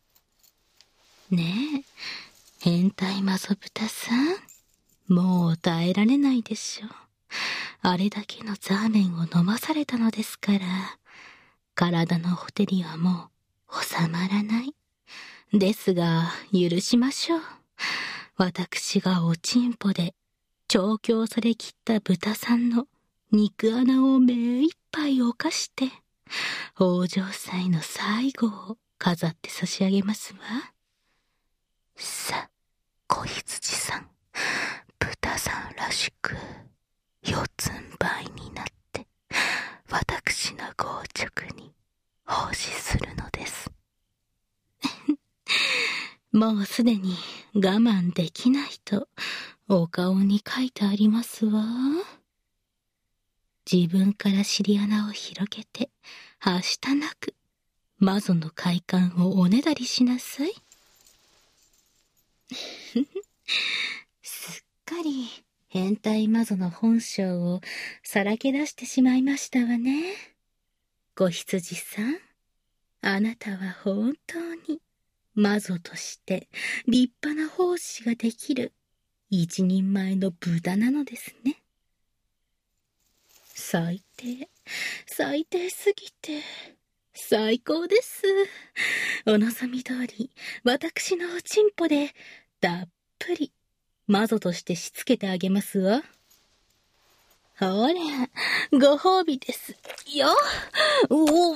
ねえ、変態マゾ豚さん、もう耐えられないでしょう。あれだけのザーメンを飲まされたのですから、体のほてりはもう収まらない。ですが、許しましょう。私がおちんぽで調教されきった豚さんの肉穴を目いっぱい犯して、豊穣祭の最後を飾って差し上げますわ。さ、子羊さん、豚さんらしく、四つん這いになって、私の豪直に奉仕するのです。もうすでに我慢できないとお顔に書いてありますわ。自分から尻穴を広げて、はしたなく、マゾの快感をおねだりしなさい。すっかり変態マゾの本性をさらけ出してしまいましたわね。子羊さん、あなたは本当にマゾとして立派な奉仕ができる一人前の豚なのですね。最低、最低すぎて、最高です。お望み通り、私のおちんぽで、たっぷり、マゾとしてしつけてあげますわ。ほら、ご褒美です。よお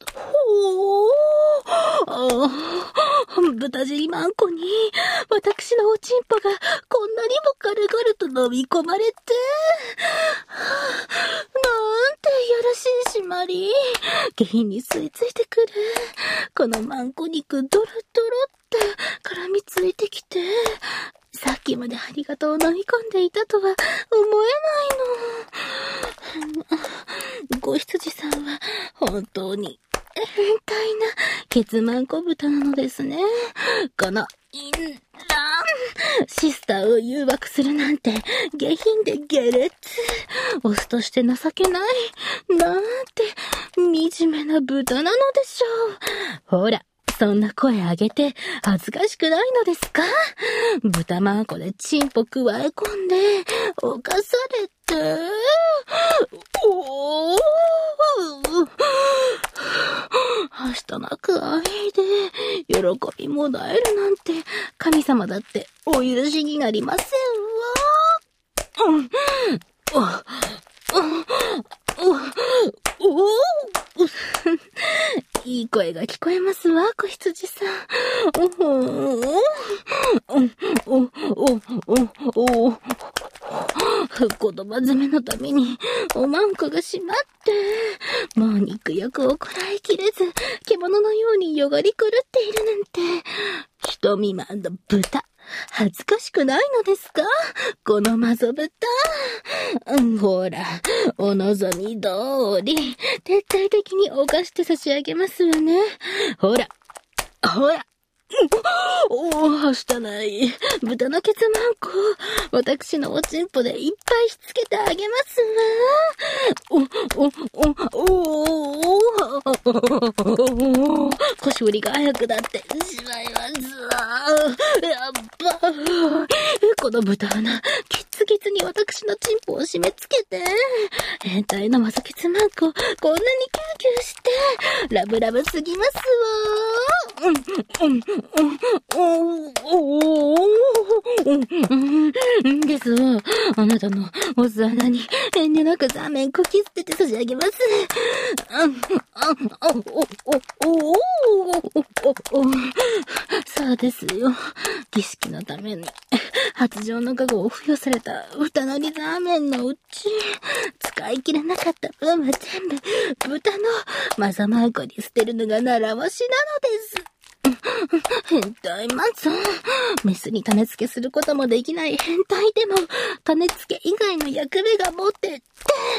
ほー豚尻まんこに、私私のおちんぽがこんなにも軽々と飲み込まれて、はあ、なんていやらしい締まり。下品に吸い付いてくる。このマンコ肉ドロドロって絡みついてきて、さっきまでありがとうを飲み込んでいたとは思えないの。子羊さんは本当に変態なケツマンコ豚なのですね。この淫乱シスターを誘惑するなんて下品で下劣。オスとして情けないなんて惨めな豚なのでしょう。ほら、そんな声上げて恥ずかしくないのですか？豚まんこでチンポ加え込んで犯されて、おーはしたなく愛で喜びもらえるなんて神様だってお許しになりませんわ。うん、お、お、お、お、いい声が聞こえますわ、子羊さん。おほー、お、お、お、お、お、言葉詰めのためにおまんこが閉まって、もう肉欲をこらえきれず獣のようによがり狂っているなんて、人未満の豚、恥ずかしくないのですか？このマゾ豚。うん、ほら、お望み通り、徹底的に犯して差し上げますわね。ほら、ほら。おー、はしたない。豚のケツマンコ、私のおちんぽでいっぱいしつけてあげますわ。お、お、お、お、お、腰振りが早くなってしまいますわ。やっぱ、この豚穴、キツキツに私のチンポを締め付けて、変態のマゾケツマンコ、こんなにキューキューして、ラブラブすぎますわ。うん、うん、おおおおですわ。あなたのお巣穴に遠慮なくザーメンこき捨てて差し上げます。おおおおそうですよ。儀式のために発情の加護を付与された豚のりザーメンのうち、使い切れなかった分は全部豚のマザマンコに捨てるのが習わしなのです。変態マゾン。メスに種付けすることもできない変態でも、種付け以外の役目が持ってって。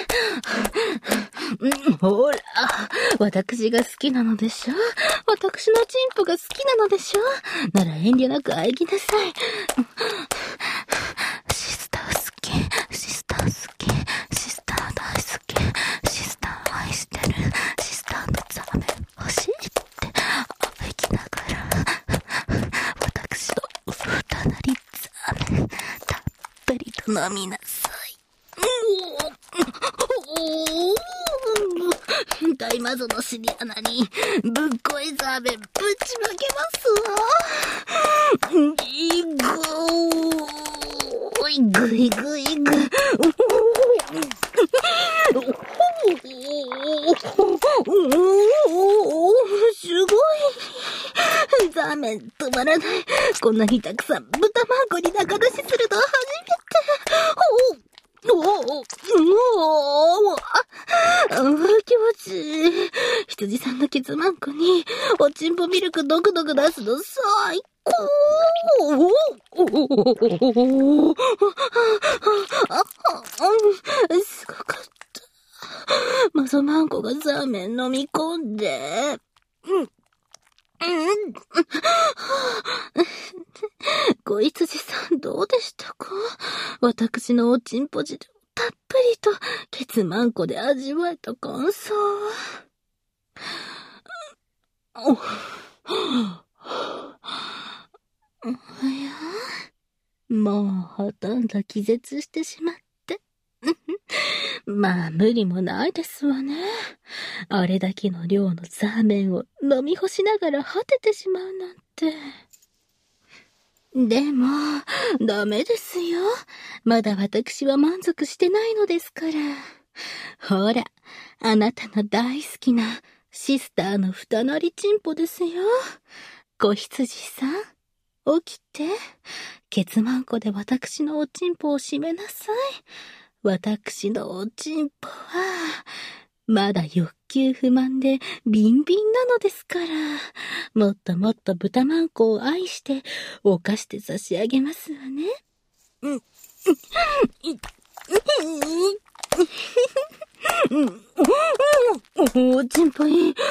ほら、私が好きなのでしょ？私のチンポが好きなのでしょ？なら遠慮なく愛ぎなさい。シスター好き、シスター好き、シスター大好き、シスター愛してる、シスターのザーメン欲しいってあべきながら、私の豚なりザーメンたっぷりと飲みなさい。大魔女の尻穴にぶっこいザーメンぶちまけますわ。いぐーいぐいぐいぐすごい。ザーメン止まらない。こんなにたくさん豚まんこに仲出しすると初めて。おおおおああ気持ちいい。羊さんのケツマンコにおちんぽミルクドクドク出すの最高。おおおおすごかった。マゾマンコがザーメン飲み込んで、うんうん子羊さんどうでしたか？私のおちんぽ汁をたっぷりとケツマンコで味わえた感想は。おやもうほとんど気絶してしまって。まあ無理もないですわね。あれだけの量のザーメンを飲み干しながら果ててしまうなんて。でも、ダメですよ。まだ私は満足してないのですから。ほら、あなたの大好きなシスターの二なりチンポですよ。子羊さん。 起きて。ケツマンコで私のおちんぽを締めなさい。私のおちんぽは、まだ欲求不満でビンビンなのですから。もっともっと豚まんこを愛して、犯して差し上げますわね。うん。うん。おちんぽいい。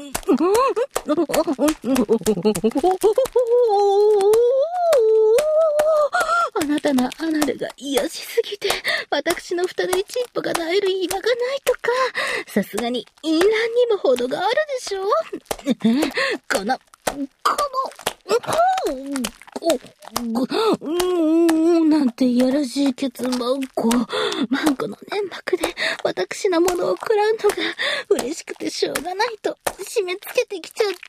あなたのアナルが癒しすぎて、私の二人チンポが萎える暇がないとか、さすがに淫乱にも程があるでしょ。この、この、ご、うーん、なんていやらしいケツマンコ。マンコの粘膜で私のものを食らうのが嬉しくてしょうがないと締め付けてきちゃって。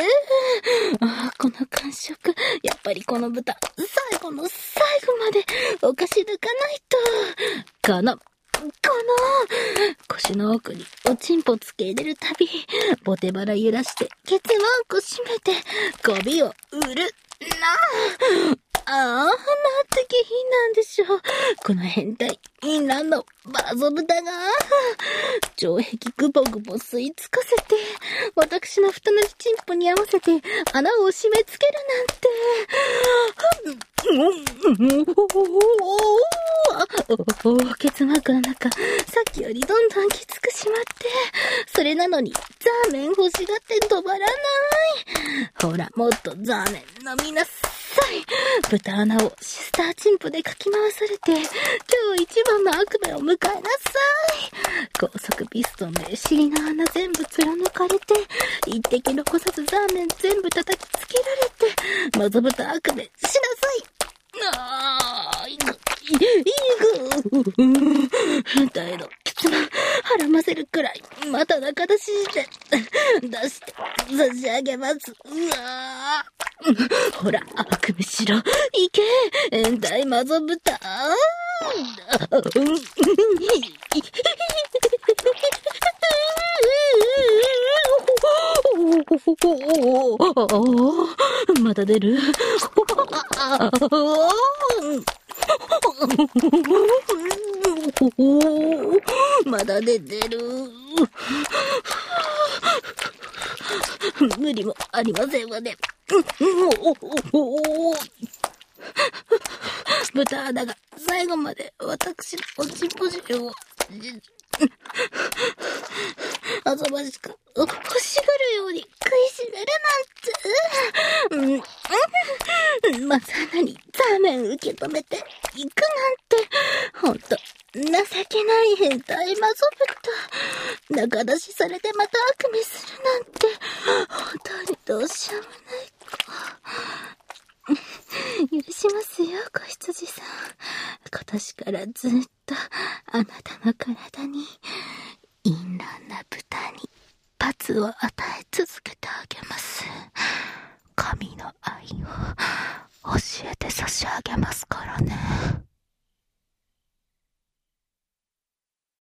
ああ、この感触。やっぱりこの豚、最後の最後までお菓子抜かないと。この、この、腰の奥におちんぽつけ入れるたび、ボテバラ揺らして、ケツマンコ締めて、媚びを売る。なあ。ああ、なんて下品なんでしょう。この変態、淫乱のバゾ豚が、城壁グボグボ吸い付かせて、私の二のチンポに合わせて穴を締め付けるなんて。おお、ケツマークの中、さっきよりどんどんきつくしまって、それなのに、ザーメン欲しがって止まらない。ほら、もっとザーメン飲みなさい。豚穴をシスターチンポでかき回されて、今日一番の悪夢を迎えなさい。高速ピストンで尻の穴全部貫かれて、一滴残さずザーメン全部叩きつけられて、まず豚悪夢しなさい。ああ、いく、いく、変態のケツマン、腹ませるくらい、また中出しして、出して、差し上げます。うわー。ほら、悪夢しろ。いけ、変態マゾ豚。また出る。まだ出てる。無理もありませんわね。豚穴が最後まで私のおちんぽ汁をあざましく欲しがるように食いしめるなんて。うん、まさなにザーメン受け止めていくなんて、ほんと情けない変態マゾ豚。中出しされてまた悪夢するなんて、本当にどうしようもない子。許しますよ、子羊さん。今年からずっとあなたの体に淫乱な豚に罰を与え続けてあげます。神の愛を教えて差し上げますからね。